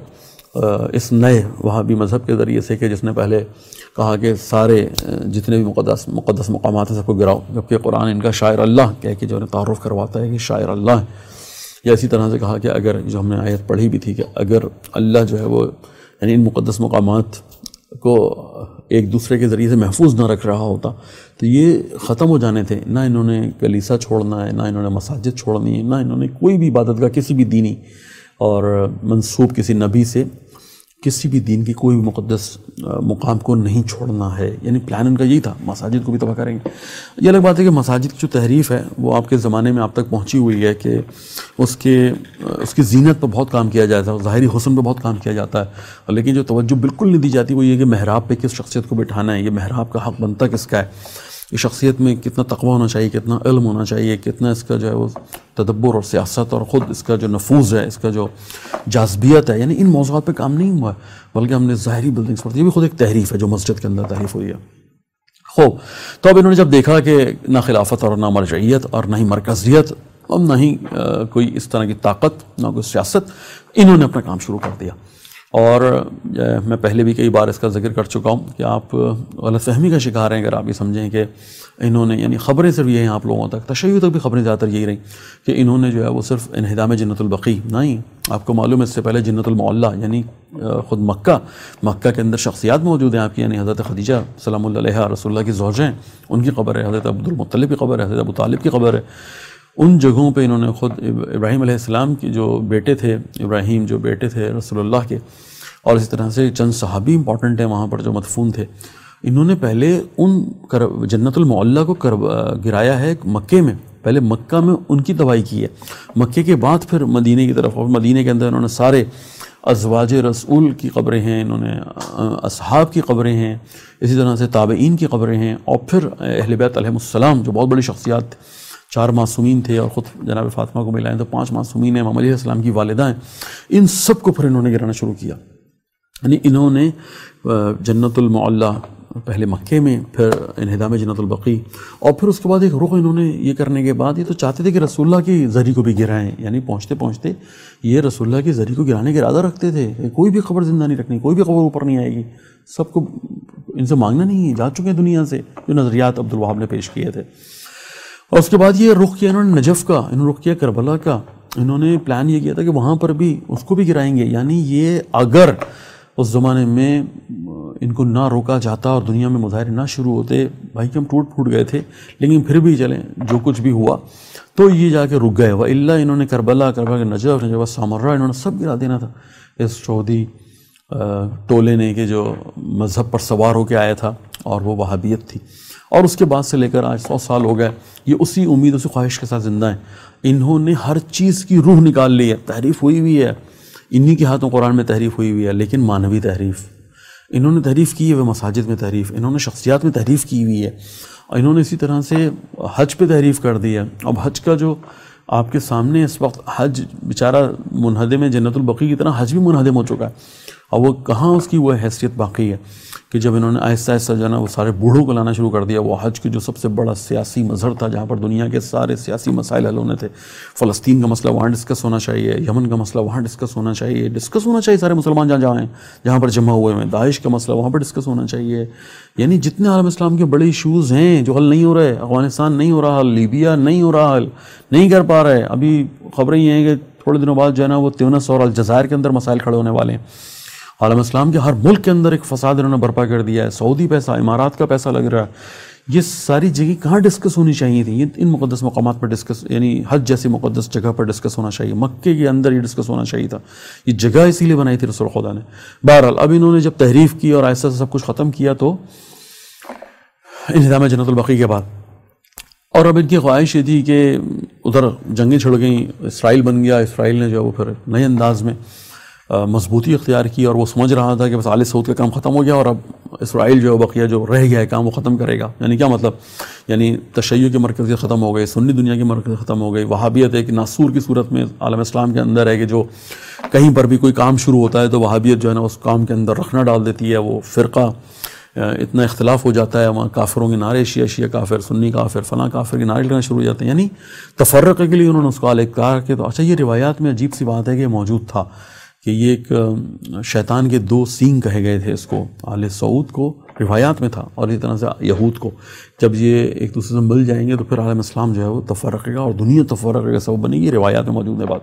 اس نئے وہابی مذہب کے ذریعے سے کہ جس نے پہلے کہا کہ سارے جتنے بھی مقدس مقدس مقامات ہیں سب کو گراؤ، جبکہ قرآن ان کا شاعر اللہ کہہ کے جو ہے تعارف کرواتا ہے کہ شاعر اللہ ہے، یا اسی طرح سے کہا کہ اگر جو ہم نے آیت پڑھی بھی تھی کہ اگر اللہ جو ہے وہ یعنی ان مقدس مقامات کو ایک دوسرے کے ذریعے سے محفوظ نہ رکھ رہا ہوتا تو یہ ختم ہو جانے تھے، نہ انہوں نے کلیسا چھوڑنا ہے، نہ انہوں نے مساجد چھوڑنی ہے، نہ انہوں نے کوئی بھی عبادت گاہ کسی بھی دینی اور منسوب کسی نبی سے کسی بھی دین کی کوئی بھی مقدس مقام کو نہیں چھوڑنا ہے، یعنی پلان ان کا یہی تھا، مساجد کو بھی تباہ کریں گے۔ یہ الگ بات ہے کہ مساجد کی جو تحریف ہے وہ آپ کے زمانے میں آپ تک پہنچی ہوئی ہے کہ اس کے اس کی زینت پہ بہت کام کیا جاتا ہے، ظاہری حسن پہ بہت کام کیا جاتا ہے، لیکن جو توجہ بالکل نہیں دی جاتی وہ یہ کہ محراب پہ کس شخصیت کو بٹھانا ہے، یہ محراب کا حق بنتا کس کا ہے، یہ شخصیت میں کتنا تقویٰ ہونا چاہیے، کتنا علم ہونا چاہیے، کتنا اس کا جو ہے وہ تدبر اور سیاست اور خود اس کا جو نفوذ ہے، اس کا جو جاذبیت ہے، یعنی ان موضوعات پہ کام نہیں ہوا ہے بلکہ ہم نے ظاہری بلڈنگس پر، یہ بھی خود ایک تحریف ہے جو مسجد کے اندر تحریف ہوئی ہے۔ خوب، تو اب انہوں نے جب دیکھا کہ نہ خلافت اور نہ مرجعیت اور نہ ہی مرکزیت اور نہ ہی کوئی اس طرح کی طاقت، نہ کوئی سیاست، انہوں نے اپنا کام شروع کر دیا۔ اور میں پہلے بھی کئی بار اس کا ذکر کر چکا ہوں کہ آپ غلط فہمی کا شکار ہیں اگر آپ یہ سمجھیں کہ انہوں نے، یعنی خبریں صرف یہ ہیں آپ لوگوں تک، تشیع تک بھی خبریں زیادہ تر یہی رہیں کہ انہوں نے جو ہے وہ صرف انہدام جنت البقیع، نہیں، آپ کو معلوم ہے اس سے پہلے جنت المعلیٰ یعنی خود مکہ مکہ کے اندر شخصیات موجود ہیں آپ کی، یعنی حضرت خدیجہ سلام اللہ علیہا رسول اللہ کی زوجہ ہیں، ان کی قبر ہے، حضرت عبد المطلب کی قبر ہے، حضرت ابو طالب کی قبر ہے، ان جگہوں پہ انہوں نے خود ابراہیم علیہ السلام کی جو بیٹے تھے، ابراہیم جو بیٹے تھے رسول اللہ کے، اور اسی طرح سے چند صحابی امپورٹنٹ ہیں وہاں پر جو مدفون تھے، انہوں نے پہلے ان جنت المعلیٰ کو گرایا ہے مکے میں، پہلے مکہ میں ان کی تباہی کی ہے، مکے کے بعد پھر مدینے کی طرف، اور مدینے کے اندر انہوں نے سارے ازواج رسول کی قبریں ہیں، انہوں نے اصحاب کی قبریں ہیں، اسی طرح سے تابعین کی قبریں ہیں، اور پھر اہل بیت علیہم السلام جو بہت بڑی شخصیات، چار معصومین تھے اور خود جناب فاطمہ کو ملائیں تو پانچ معصومین ہیں، امام علیہ السلام کی والدہ ہیں، ان سب کو پھر انہوں نے گرانا شروع کیا. یعنی انہوں نے جنت المعلیٰ پہلے مکے میں، پھر انہدام جنت البقیع، اور پھر اس کے بعد ایک رخ انہوں نے یہ کرنے کے بعد یہ تو چاہتے تھے کہ رسول اللہ کی زری کو بھی گرائیں. یعنی پہنچتے پہنچتے یہ رسول اللہ کی زری کو گرانے کا ارادہ رکھتے تھے کہ کوئی بھی خبر زندہ نہیں رکھنی، کوئی بھی خبر اوپر نہیں آئے گی، سب کو ان سے مانگنا نہیں، جا چکے ہیں دنیا سے، جو نظریات عبد الوہاب نے پیش کیے تھے. اور اس کے بعد یہ رخ کیا انہوں نے نجف کا، انہوں نے رخ کیا کربلا کا. انہوں نے پلان یہ کیا تھا کہ وہاں پر بھی اس کو بھی گرائیں گے. یعنی یہ اگر اس زمانے میں ان کو نہ روکا جاتا اور دنیا میں مظاہرے نہ شروع ہوتے، بھائی کہ ہم ٹوٹ پھوٹ گئے تھے، لیکن پھر بھی چلیں جو کچھ بھی ہوا تو یہ جا کے رک گئے. وَإِلَّا انہوں نے کربلا، کربلا کے نجف، نجف سامرہ، انہوں نے سب گرا دینا تھا اس چودھری ٹولے نے کہ جو مذہب پر سوار ہو کے آیا تھا اور وہ وہابیت تھی. اور اس کے بعد سے لے کر آج سو سال ہو گئے یہ اسی امید، اسی خواہش کے ساتھ زندہ ہیں. انہوں نے ہر چیز کی روح نکال لی ہے، تحریف ہوئی ہوئی ہے، انہی کے ہاتھوں قرآن میں تحریف ہوئی ہوئی ہے، لیکن مانوی تحریف. انہوں نے تحریف کی ہے وہ مساجد میں تحریف، انہوں نے شخصیات میں تحریف کی ہوئی ہے، اور انہوں نے اسی طرح سے حج پہ تحریف کر دی ہے. اب حج کا جو آپ کے سامنے اس وقت حج بیچارہ منہدم جنت البقیع کی طرح حج بھی منہدم ہو چکا ہے، اور وہ کہاں اس کی وہ حیثیت باقی ہے کہ جب انہوں نے آہستہ آہستہ جو ہے نا وہ سارے بوڑھوں کو لانا شروع کر دیا. وہ حج کے جو سب سے بڑا سیاسی مظہر تھا جہاں پر دنیا کے سارے سیاسی مسائل حل ہونے تھے، فلسطین کا مسئلہ وہاں ڈسکس ہونا چاہیے، یمن کا مسئلہ وہاں ڈسکس ہونا چاہیے، ڈسکس ہونا چاہیے سارے مسلمان جہاں جہاں ہیں جہاں پر جمع ہوئے ہیں، داعش کا مسئلہ وہاں پر ڈسکس ہونا چاہیے. یعنی جتنے عالم اسلام کے بڑے ایشوز ہیں جو حل نہیں ہو رہے، افغانستان نہیں ہو رہا حل، لیبیا نہیں ہو رہا حل، نہیں کر پا رہے. ابھی خبریں یہ ہیں کہ تھوڑے دنوں بعد جو ہے نا وہ تیونس اور الجزائر کے اندر مسائل کھڑے ہونے والے ہیں. عالم اسلام کے ہر ملک کے اندر ایک فساد انہوں نے برپا کر دیا ہے، سعودی پیسہ، امارات کا پیسہ لگ رہا ہے. یہ ساری جگہ کہاں ڈسکس ہونی چاہیے تھی؟ یہ ان مقدس مقامات پر ڈسکس، یعنی حج جیسی مقدس جگہ پر ڈسکس ہونا چاہیے، مکے کے اندر یہ ڈسکس ہونا چاہیے تھا. یہ جگہ اسی لیے بنائی تھی رسول خدا نے. بہرحال اب انہوں نے جب تحریف کی اور ایسا سب کچھ ختم کیا تو انہدام جنت البقیع کے بعد، اور اب ان کی خواہش یہ تھی کہ ادھر جنگیں چھڑ گئیں، اسرائیل بن گیا، اسرائیل نے جو ہے وہ پھر نئے انداز میں مضبوطی اختیار کی، اور وہ سمجھ رہا تھا کہ بس آل سعود کا کام ختم ہو گیا اور اب اسرائیل جو بقیہ جو رہ گیا ہے کام وہ ختم کرے گا. یعنی کیا مطلب؟ یعنی تشیع کی مرکزیت ختم ہو گئی، سنی دنیا کی مرکزیت ختم ہو گئی، وہابیت ایک ناسور کی صورت میں عالم اسلام کے اندر ہے کہ جو کہیں پر بھی کوئی کام شروع ہوتا ہے تو وہابیت جو ہے نا اس کام کے اندر رخنہ ڈال دیتی ہے. وہ فرقہ اتنا اختلاف ہو جاتا ہے، وہاں کافروں کے نعرے، شیعہ شیعہ کافر، سنی کافر، فلاں کافر کے نعرے لگنا شروع ہو جاتے ہیں. یعنی تفرقے کے لیے انہوں نے اس کو الگ کہا کہ تو اچھا یہ روایات میں عجیب سی بات ہے کہ موجود تھا کہ یہ ایک شیطان کے دو سینگ کہے گئے تھے اس کو، آل سعود کو روایات میں تھا اور اسی طرح سے یہود کو. جب یہ ایک دوسرے سے مل جائیں گے تو پھر عالم اسلام جو ہے وہ تفرقے گا اور دنیا تفرقے کا سبب بنے گی. روایات میں موجود ہے بات.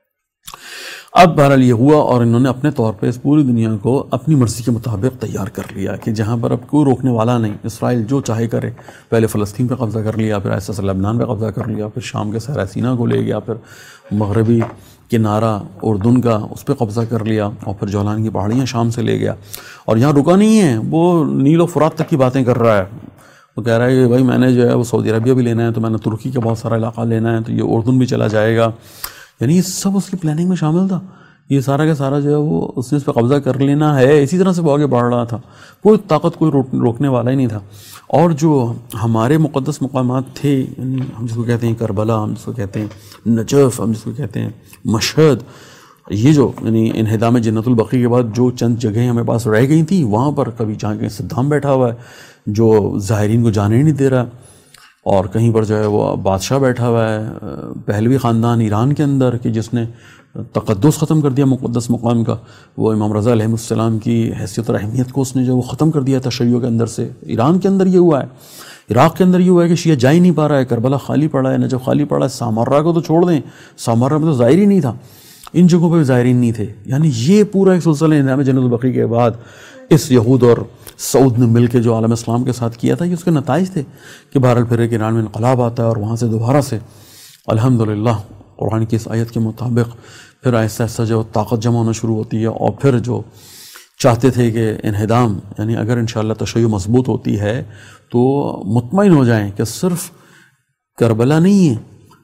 اب بہرحال یہ ہوا اور انہوں نے اپنے طور پہ اس پوری دنیا کو اپنی مرضی کے مطابق تیار کر لیا کہ جہاں پر اب کوئی روکنے والا نہیں، اسرائیل جو چاہے کرے. پہلے فلسطین پہ قبضہ کر لیا، پھر ایسا سے لبنان پہ قبضہ کر لیا، پھر شام کے صحرا سینا کو لے گیا، پھر مغربی کنارہ اردن کا اس پہ قبضہ کر لیا، اور پھر جولان کی پہاڑیاں شام سے لے گیا. اور یہاں رکا نہیں ہے، وہ نیل و فرات تک کی باتیں کر رہا ہے. وہ کہہ رہا ہے کہ بھائی میں نے جو ہے وہ سعودی عربیہ بھی لینا ہے، تو میں نے ترکی کا بہت سارا علاقہ لینا ہے، تو یہ اردن بھی چلا جائے گا. یعنی یہ سب اس کی پلاننگ میں شامل تھا. یہ سارا کا سارا جو ہے وہ اس نے اس پہ قبضہ کر لینا ہے. اسی طرح سے وہ آگے بڑھ رہا تھا، کوئی طاقت کوئی روکنے والا ہی نہیں تھا. اور جو ہمارے مقدس مقامات تھے، یعنی ہم جس کو کہتے ہیں کربلا، ہم جس کو کہتے ہیں نجف، ہم جس کو کہتے ہیں مشہد، یہ جو یعنی انہدام جنت البقیع کے بعد جو چند جگہیں ہمیں پاس رہ گئی تھیں، وہاں پر کبھی جہاں کہیں صدام بیٹھا ہوا ہے جو زائرین کو جانے ہی نہیں دے رہا، اور کہیں پر جو ہے وہ بادشاہ بیٹھا ہوا ہے پہلوی خاندان ایران کے اندر کہ جس نے تقدس ختم کر دیا مقدس مقام کا. وہ امام رضا علیہ السلام کی حیثیت اور اہمیت کو اس نے جو وہ ختم کر دیا تشیع کے اندر سے. ایران کے اندر یہ ہوا ہے، عراق کے اندر یہ ہوا ہے کہ شیعہ جا ہی نہیں پا رہا ہے، کربلا خالی پڑا ہے، نجف خالی پڑا ہے. سامرہ کو تو چھوڑ دیں، سامرہ میں تو ظاہر ہی نہیں تھا، ان جگہوں پہ بھی ظاہرین نہیں تھے. یعنی یہ پورا ایک سلسلہ انہدام جنت البقیع کے بعد اس یہود اور سعود نے مل کے جو عالم اسلام کے ساتھ کیا تھا، یہ اس کے نتائج تھے کہ بہرحال پھر ایک ایران میں انقلاب آتا ہے اور وہاں سے دوبارہ سے الحمدللہ قرآن کی اس آیت کے مطابق پھر آہستہ آہستہ جو طاقت جمع ہونا شروع ہوتی ہے. اور پھر جو چاہتے تھے کہ انہدام، یعنی اگر انشاءاللہ تشیع مضبوط ہوتی ہے تو مطمئن ہو جائیں کہ صرف کربلا نہیں ہے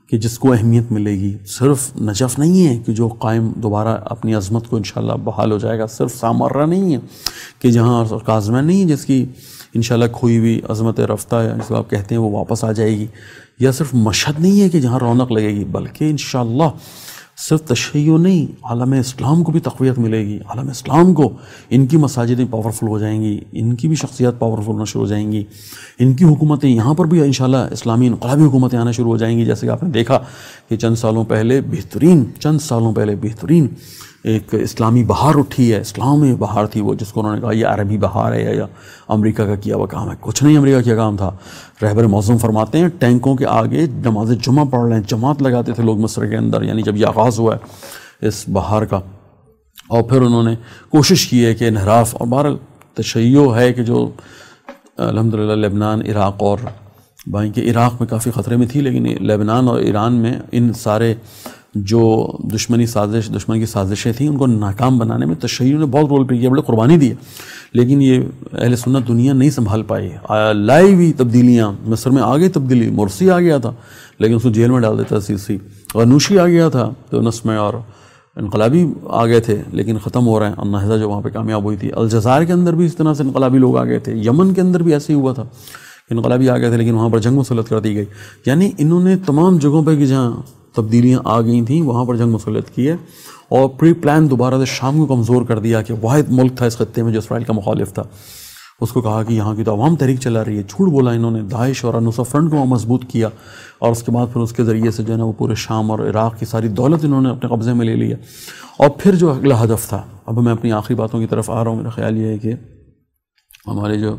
کہ جس کو اہمیت ملے گی. صرف نجف نہیں ہے کہ جو قائم دوبارہ اپنی عظمت کو انشاءاللہ بحال ہو جائے گا. صرف سامرہ نہیں ہے کہ جہاں کاظمہ نہیں ہے جس کی انشاءاللہ کھوئی ہوئی عظمت رفتہ ہے جس کو آپ کہتے ہیں وہ واپس آ جائے گی. یا صرف مشہد نہیں ہے کہ جہاں رونق لگے گی، بلکہ انشاءاللہ صرف تشیع نہیں، عالم اسلام کو بھی تقویت ملے گی. عالم اسلام کو ان کی مساجدیں پاورفل ہو جائیں گی، ان کی بھی شخصیات پاورفل ہونا شروع ہو جائیں گی، ان کی حکومتیں یہاں پر بھی انشاءاللہ اسلامی انقلابی حکومتیں آنا شروع ہو جائیں گی. جیسے کہ آپ نے دیکھا کہ چند سالوں پہلے بہترین چند سالوں پہلے بہترین ایک اسلامی بہار اٹھی ہے. اسلامی بہار تھی وہ، جس کو انہوں نے کہا یہ عربی بہار ہے یا امریکہ کا کیا ہوا کام ہے. کچھ نہیں امریکہ کیا کام تھا. رہبر معظم فرماتے ہیں ٹینکوں کے آگے نماز جمعہ پڑھ رہے ہیں، جماعت لگاتے تھے لوگ مصر کے اندر، یعنی جب یہ آغاز ہوا ہے اس بہار کا. اور پھر انہوں نے کوشش کی ہے کہ انحراف اور بہرحال تشیع ہے کہ جو الحمدللہ لبنان، عراق اور بھائی کہ عراق میں کافی خطرے میں تھی، لیکن لبنان اور ایران میں ان سارے جو دشمنی سازش دشمن کی سازشیں تھیں ان کو ناکام بنانے میں تشیع نے بہت رول پلے کیا، بڑے قربانی دی ہے. لیکن یہ اہل سنت دنیا نہیں سنبھال پائی. لائی ہوئی تبدیلیاں، مصر میں آگے تبدیلی، مرسی آ گیا تھا لیکن اس کو جیل میں ڈال دیتا سیسی. غنوشی آ گیا تھا تونس میں اور انقلابی آ گئے تھے لیکن ختم ہو رہے ہیں. النہضہ جو وہاں پہ کامیاب ہوئی تھی، الجزائر کے اندر بھی اس طرح سے انقلابی لوگ آ گئے تھے. یمن کے اندر بھی ایسے ہی ہوا تھا، انقلابی آ گئے تھے لیکن وہاں پر جنگ مسلط کر دی گئی. یعنی انہوں نے تمام جگہوں پہ کہ جہاں تبدیلیاں آ گئی تھیں وہاں پر جنگ مسلط کی ہے اور پری پلان دوبارہ سے شام کو کمزور کر دیا کہ واحد ملک تھا اس خطے میں جو اسرائیل کا مخالف تھا. اس کو کہا کہ یہاں کی تو عوام تحریک چلا رہی ہے. جھوٹ بولا انہوں نے. داعش اور نصرت فرنٹ کو مضبوط کیا اور اس کے بعد پھر اس کے ذریعے سے جو ہے نا وہ پورے شام اور عراق کی ساری دولت انہوں نے اپنے قبضے میں لے لی ہے. اور پھر جو اگلا ہدف تھا، اب میں اپنی آخری باتوں کی طرف آ رہا ہوں. میرا خیال یہ ہے کہ ہمارے جو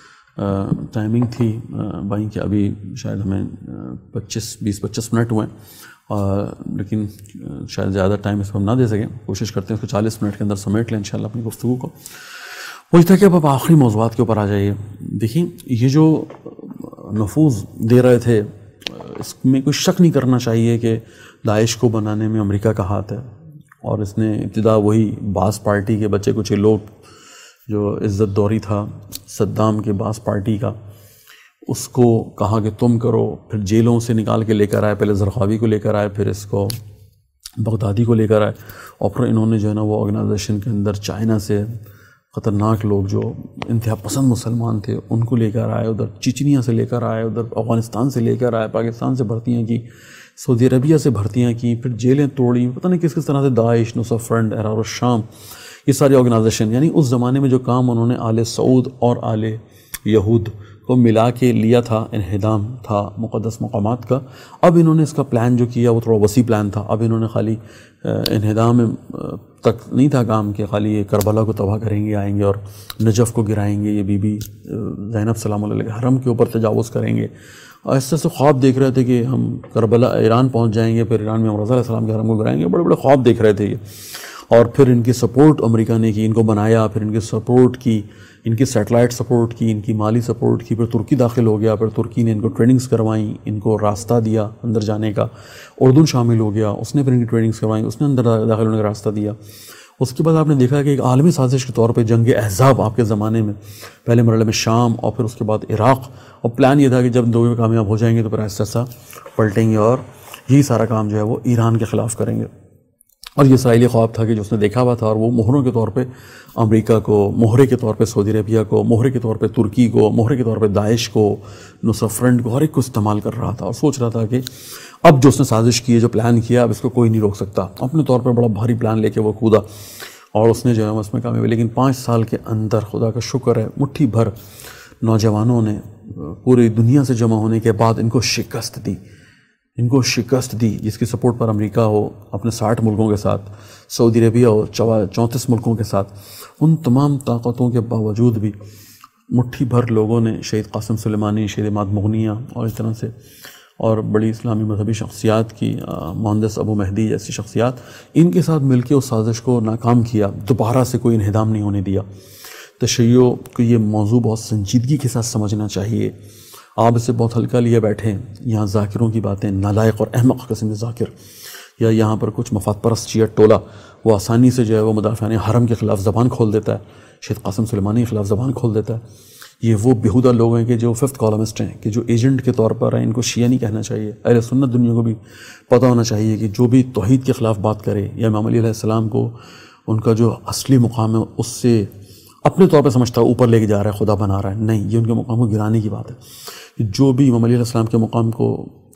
ٹائمنگ تھی بھائی کہ ابھی شاید ہمیں پچیس بیس پچیس منٹ ہوئے ہیں، لیکن شاید زیادہ ٹائم اس کو ہم نہ دے سکیں. کوشش کرتے ہیں اس کو چالیس منٹ کے اندر سمیٹ لیں انشاءاللہ اپنی گفتگو کو. وہی تھا کہ اب آپ آخری موضوعات کے اوپر آ جائیے. دیکھیں یہ جو نفوذ دے رہے تھے اس میں کوئی شک نہیں کرنا چاہیے کہ داعش کو بنانے میں امریکہ کا ہاتھ ہے. اور اس نے ابتدا وہی باس پارٹی کے بچے کچھ لوگ جو عزت دوری تھا صدام کے باس پارٹی کا، اس کو کہا کہ تم کرو. پھر جیلوں سے نکال کے لے کر آئے، پہلے زرقاوی کو لے کر آئے، پھر اس کو بغدادی کو لے کر آئے، اور پھر انہوں نے جو ہے نا وہ آرگنائزیشن کے اندر چائنا سے خطرناک لوگ جو انتہا پسند مسلمان تھے ان کو لے کر آئے، ادھر چچنیا سے لے کر آئے، ادھر افغانستان سے لے کر آئے، پاکستان سے بھرتیاں کی، سعودی عربیہ سے بھرتیاں کی، پھر جیلیں توڑی. پتہ نہیں کس کس طرح سے داعش، نصرت فرنٹ، احرار الشام، یہ ساری آرگنائزیشن. یعنی اس زمانے میں جو کام انہوں نے آل سعود اور آل یہود کو ملا کے لیا تھا، انہدام تھا مقدس مقامات کا. اب انہوں نے اس کا پلان جو کیا وہ تھوڑا وسیع پلان تھا. اب انہوں نے خالی انہدام تک نہیں تھا کام کہ خالی یہ کربلا کو تباہ کریں گے، آئیں گے اور نجف کو گرائیں گے، یہ بی بی زینب سلام اللہ علیہ حرم کے اوپر تجاوز کریں گے. ایسے سے خواب دیکھ رہے تھے کہ ہم کربلا ایران پہنچ جائیں گے، پھر ایران میں رضا علیہ السلام کے حرم کو گرائیں گے. بڑے بڑے خواب دیکھ رہے تھے یہ. اور پھر ان کی سپورٹ امریکہ نے کی، ان کو بنایا، پھر ان کی سپورٹ کی، ان کی سیٹلائٹ سپورٹ کی، ان کی مالی سپورٹ کی. پھر ترکی داخل ہو گیا، پھر ترکی نے ان کو ٹریننگز کروائیں، ان کو راستہ دیا اندر جانے کا. اردن شامل ہو گیا، اس نے پھر ان کی ٹریننگز کروائیں، اس نے اندر داخل ہونے کا راستہ دیا. اس کے بعد آپ نے دیکھا کہ ایک عالمی سازش کے طور پہ جنگ احزاب آپ کے زمانے میں پہلے مرحلے میں شام اور پھر اس کے بعد عراق. اور پلان یہ تھا کہ جب دو کامیاب ہو جائیں گے تو پھر ایسا ایسا پلٹیں گے اور یہی سارا کام جو ہے وہ ایران کے خلاف کریں گے. اور یہ اسرائیلی خواب تھا کہ جو اس نے دیکھا ہوا تھا، اور وہ مہروں کے طور پہ امریکہ کو، مہرے کے طور پہ سعودی عربیہ کو، مہرے کے طور پہ ترکی کو، مہرے کے طور پہ داعش کو، نصرت فرنٹ کو، ہر ایک کو استعمال کر رہا تھا. اور سوچ رہا تھا کہ اب جو اس نے سازش کی ہے، جو پلان کیا، اب اس کو کوئی نہیں روک سکتا. اپنے طور پر بڑا بھاری پلان لے کے وہ کودا اور اس نے جو ہے اس میں کامیابی. لیکن پانچ سال کے اندر خدا کا شکر ہے مٹھی بھر نوجوانوں نے پوری دنیا سے جمع ہونے کے بعد ان کو شکست دی، ان کو شکست دی، جس کی سپورٹ پر امریکہ ہو اپنے ساٹھ ملکوں کے ساتھ، سعودی عربیہ ہو چونتیس ملکوں کے ساتھ. ان تمام طاقتوں کے باوجود بھی مٹھی بھر لوگوں نے، شہید قاسم سلیمانی، شہید اماد مغنیہ اور اس طرح سے اور بڑی اسلامی مذہبی شخصیات کی، مہندس ابو مہدی جیسی شخصیات، ان کے ساتھ مل کے اس سازش کو ناکام کیا. دوبارہ سے کوئی انہدام نہیں ہونے دیا. تشیع کو یہ موضوع بہت سنجیدگی کے ساتھ سمجھنا چاہیے. آپ اسے بہت ہلکا لیے بیٹھے ہیں. یہاں ذاکروں کی باتیں، نالائق اور احمق قسم کے ذاکر، یا یہاں پر کچھ مفاد پرست شیعہ ٹولہ، وہ آسانی سے جو ہے وہ مدافعان حرم کے خلاف زبان کھول دیتا ہے، شہید قاسم سلیمانی کے خلاف زبان کھول دیتا ہے. یہ وہ بیہودہ لوگ ہیں کہ جو ففتھ کالمسٹ ہیں، کہ جو ایجنٹ کے طور پر ہیں. ان کو شیعہ نہیں کہنا چاہیے. اہل سنت دنیا کو بھی پتہ ہونا چاہیے کہ جو بھی توحید کے خلاف بات کرے یا امام علی علیہ السلام کو ان کا جو اصلی مقام ہے اس سے اپنے طور پہ سمجھتا ہے اوپر لے کے جا رہا ہے، خدا بنا رہا ہے، نہیں، یہ ان کے مقام کو گرانے کی بات ہے. جو بھی امام علی علیہ السلام کے مقام کو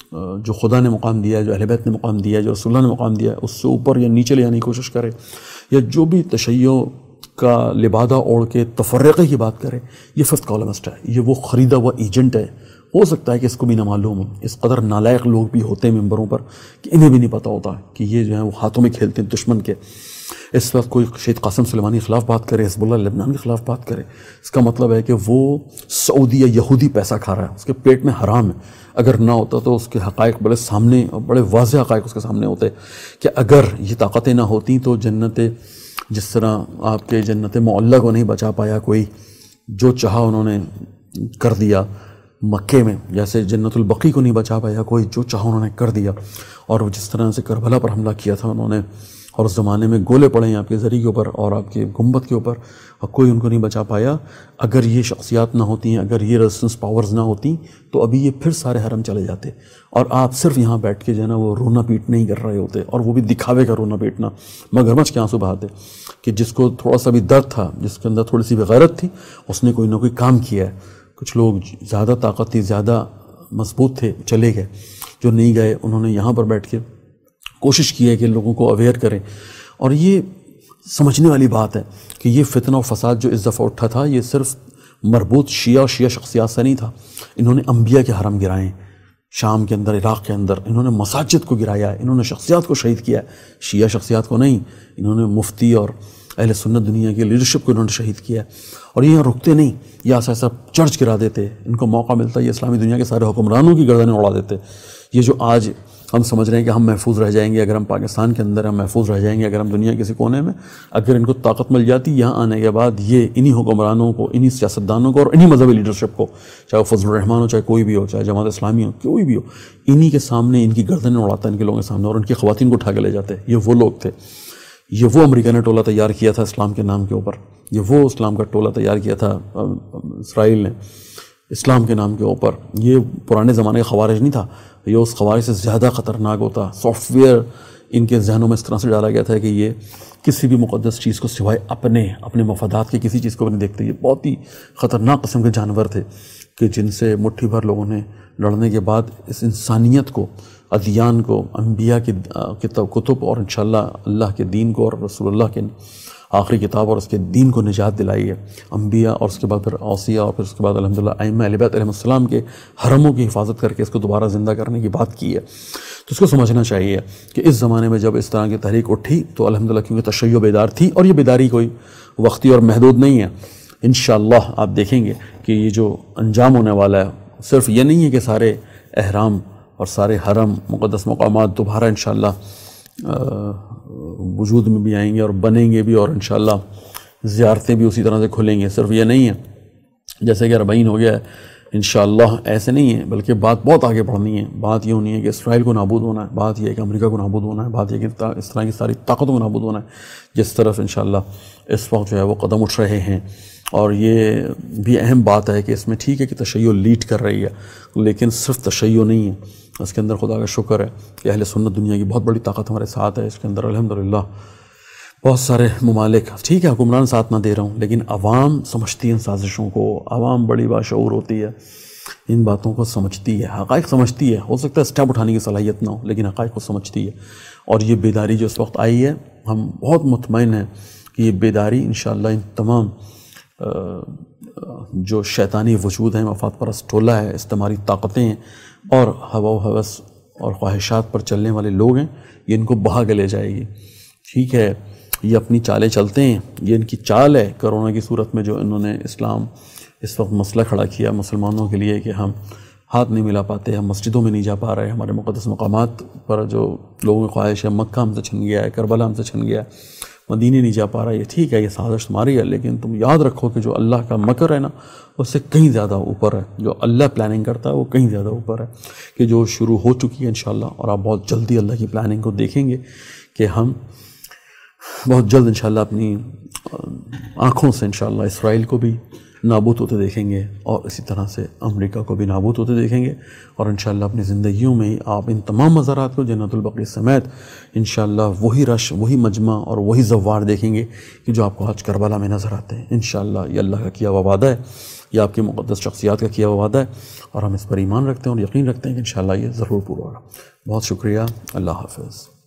جو خدا نے مقام دیا ہے، جو اہل بیت نے مقام دیا ہے، جو رسول اللہ نے مقام دیا ہے، اس سے اوپر یا نیچے لے جانے کی کوشش کرے، یا جو بھی تشیع کا لبادہ اوڑھ کے تفرقے کی بات کرے، یہ ففتھ کالمسٹ ہے. یہ وہ خریدا ہوا ایجنٹ ہے. ہو سکتا ہے کہ اس کو بھی نہ معلوم ہو. اس قدر نالائق لوگ بھی ہوتے ہیں ممبروں پر کہ انہیں بھی نہیں پتہ ہوتا کہ یہ جو ہے وہ ہاتھوں میں کھیلتے ہیں دشمن کے. اس وقت کوئی شہید قاسم سلیمانی کے خلاف بات کرے، حزب اللہ لبنان کے خلاف بات کرے، اس کا مطلب ہے کہ وہ سعودی یا یہودی پیسہ کھا رہا ہے، اس کے پیٹ میں حرام ہے. اگر نہ ہوتا تو اس کے حقائق بڑے سامنے، بڑے واضح حقائق اس کے سامنے ہوتے کہ اگر یہ طاقتیں نہ ہوتیں تو جنت، جس طرح آپ کے جنت معلیٰ کو نہیں بچا پایا کوئی، جو چاہا انہوں نے کر دیا مکے میں، جیسے جنت البقیع کو نہیں بچا پایا کوئی، جو چاہا انہوں نے کر دیا. اور جس طرح سے کربلا پر حملہ کیا تھا انہوں نے، اور اس زمانے میں گولے پڑے ہیں آپ کے زری کے اوپر اور آپ کے گنبد کے اوپر، اور کوئی ان کو نہیں بچا پایا. اگر یہ شخصیات نہ ہوتی ہیں، اگر یہ ریزسٹنس پاورز نہ ہوتی تو ابھی یہ پھر سارے حرم چلے جاتے، اور آپ صرف یہاں بیٹھ کے جو ہے نا وہ رونا پیٹ نہیں کر رہے ہوتے، اور وہ بھی دکھاوے کا رونا پیٹنا، مگرمچھ کے آنسو بہاتے، کہ جس کو تھوڑا سا بھی درد تھا، جس کے اندر تھوڑی سی بھی غیرت تھی، اس نے کوئی نہ کوئی کام کیا ہے. کچھ لوگ زیادہ طاقت تھی، زیادہ مضبوط تھے، چلے گئے. جو نہیں گئے انہوں نے یہاں پر بیٹھ کے کوشش کی ہے کہ لوگوں کو اویئر کریں. اور یہ سمجھنے والی بات ہے کہ یہ فتنہ و فساد جو اس دفعہ اٹھا تھا، یہ صرف مربوط شیعہ اور شیعہ شخصیات سے نہیں تھا. انہوں نے انبیاء کے حرم گرائے ہیں شام کے اندر، عراق کے اندر. انہوں نے مساجد کو گرایا ہے، انہوں نے شخصیات کو شہید کیا ہے، شیعہ شخصیات کو نہیں. انہوں نے مفتی اور اہل سنت دنیا کی لیڈرشپ کو انہوں نے شہید کیا ہے. اور یہ یہاں رکتے نہیں، یہ ایسا ایسا چرچ گرا دیتے. ان کو موقع ملتا ہے یہ اسلامی دنیا کے سارے حکمرانوں کی گردنیں اڑا دیتے. یہ جو آج ہم سمجھ رہے ہیں کہ ہم محفوظ رہ جائیں گے اگر ہم پاکستان کے اندر، ہم محفوظ رہ جائیں گے اگر ہم دنیا کے کسی کونے میں، اگر ان کو طاقت مل جاتی یہاں آنے کے بعد، یہ انہی حکمرانوں کو، انہی سیاستدانوں کو اور انہی مذہبی لیڈرشپ کو، چاہے وہ فضل الرحمان ہو، چاہے کوئی بھی ہو، چاہے جماعت اسلامی ہو، کوئی بھی ہو، انہی کے سامنے ان کی گردنیں اڑاتا ہے ان کے لوگوں کے سامنے، اور ان کی خواتین کو اٹھا کے لے جاتے. یہ وہ لوگ تھے. یہ وہ امریکہ نے ٹولہ تیار کیا تھا اسلام کے نام کے اوپر. یہ وہ اسلام کا ٹولہ تیار کیا تھا اسرائیل نے اسلام کے نام کے اوپر. یہ پرانے زمانے کا خوارج نہیں تھا، یہ اس خوارج سے زیادہ خطرناک ہوتا. سافٹ ویئر ان کے ذہنوں میں اس طرح سے ڈالا گیا تھا کہ یہ کسی بھی مقدس چیز کو سوائے اپنے اپنے مفادات کے کسی چیز کو نہیں دیکھتے. یہ بہت ہی خطرناک قسم کے جانور تھے کہ جن سے مٹھی بھر لوگوں نے لڑنے کے بعد اس انسانیت کو، ادیان کو، انبیاء کی کتب اور انشاءاللہ اللہ کے دین کو اور رسول اللہ کے آخری کتاب اور اس کے دین کو نجات دلائی ہے. انبیاء اور اس کے بعد پھر اوصیاء اور پھر اس کے بعد الحمدللہ ائمہ اہل بیت علیہ السلام کے حرموں کی حفاظت کر کے اس کو دوبارہ زندہ کرنے کی بات کی ہے. تو اس کو سمجھنا چاہیے کہ اس زمانے میں جب اس طرح کی تحریک اٹھی تو الحمدللہ کیونکہ تشیع بیدار تھی، اور یہ بیداری کوئی وقتی اور محدود نہیں ہے. انشاءاللہ آپ دیکھیں گے کہ یہ جو انجام ہونے والا ہے، صرف یہ نہیں ہے کہ سارے احرام اور سارے حرم مقدس مقامات دوبارہ انشاءاللہ وجود میں بھی آئیں گے اور بنیں گے بھی، اور انشاءاللہ زیارتیں بھی اسی طرح سے کھلیں گے. صرف یہ نہیں ہے جیسے کہ اربعین ہو گیا ہے انشاءاللہ، ایسے نہیں ہے، بلکہ بات بہت آگے بڑھنی ہے. بات یہ ہونی ہے کہ اسرائیل کو نابود ہونا ہے، بات یہ ہے کہ امریکہ کو نابود ہونا ہے، بات یہ کہ اس طرح کی ساری طاقتوں کو نابود ہونا ہے جس طرف انشاءاللہ اس وقت جو ہے وہ قدم اٹھ رہے ہیں. اور یہ بھی اہم بات ہے کہ اس میں ٹھیک ہے کہ تشیع لیڈ کر رہی ہے، لیکن صرف تشیع نہیں ہے، اس کے اندر خدا کا شکر ہے کہ اہل سنت دنیا کی بہت بڑی طاقت ہمارے ساتھ ہے. اس کے اندر الحمدللہ بہت سارے ممالک، ٹھیک ہے حکمران ساتھ نہ دے رہا ہوں، لیکن عوام سمجھتی ہے ان سازشوں کو، عوام بڑی باشعور ہوتی ہے، ان باتوں کو سمجھتی ہے، حقائق سمجھتی ہے. ہو سکتا ہے اسٹیپ اٹھانے کی صلاحیت نہ ہو، لیکن حقائق کو سمجھتی ہے. اور یہ بیداری جو اس وقت آئی ہے، ہم بہت مطمئن ہیں کہ یہ بیداری انشاءاللہ ان تمام جو شیطانی وجود ہیں، مفاد پرست ٹولہ ہے، استعماری طاقتیں ہیں اور ہوا و ہوس اور خواہشات پر چلنے والے لوگ ہیں، یہ ان کو بہا کے لے جائے گی. ٹھیک ہے، یہ اپنی چالیں چلتے ہیں، یہ ان کی چال ہے. کرونا کی صورت میں جو انہوں نے اسلام اس وقت مسئلہ کھڑا کیا مسلمانوں کے لیے کہ ہم ہاتھ نہیں ملا پاتے، ہم مسجدوں میں نہیں جا پا رہے، ہمارے مقدس مقامات پر جو لوگوں کی خواہش ہے، مکہ ہم سے چھن گیا ہے، کربلا ہم سے چھن گیا ہے، مدینے نہیں جا پا رہا. یہ ٹھیک ہے، یہ سازش تمہاری ہے، لیکن تم یاد رکھو کہ جو اللہ کا مکر ہے نا، اس سے کہیں زیادہ اوپر ہے. جو اللہ پلاننگ کرتا ہے وہ کہیں زیادہ اوپر ہے، کہ جو شروع ہو چکی ہے انشاءاللہ. اور آپ بہت جلدی اللہ کی پلاننگ کو دیکھیں گے کہ ہم بہت جلد انشاءاللہ اپنی آنکھوں سے انشاءاللہ اسرائیل کو بھی نابود ہوتے دیکھیں گے، اور اسی طرح سے امریکہ کو بھی نابود ہوتے دیکھیں گے، اور انشاءاللہ اپنی زندگیوں میں ہی آپ ان تمام مزارات کو جنت البقیع سمیت انشاءاللہ وہی رش، وہی مجمع اور وہی زوار دیکھیں گے کہ جو آپ کو آج کربلا میں نظر آتے ہیں انشاءاللہ۔ یہ اللہ کا کیا ہوا وعدہ ہے، یہ آپ کی مقدس شخصیات کا کیا ہوا وعدہ ہے، اور ہم اس پر ایمان رکھتے ہیں اور یقین رکھتے ہیں کہ انشاءاللہ یہ ضرور پورا ہوگا۔ بہت شکریہ، اللہ حافظ۔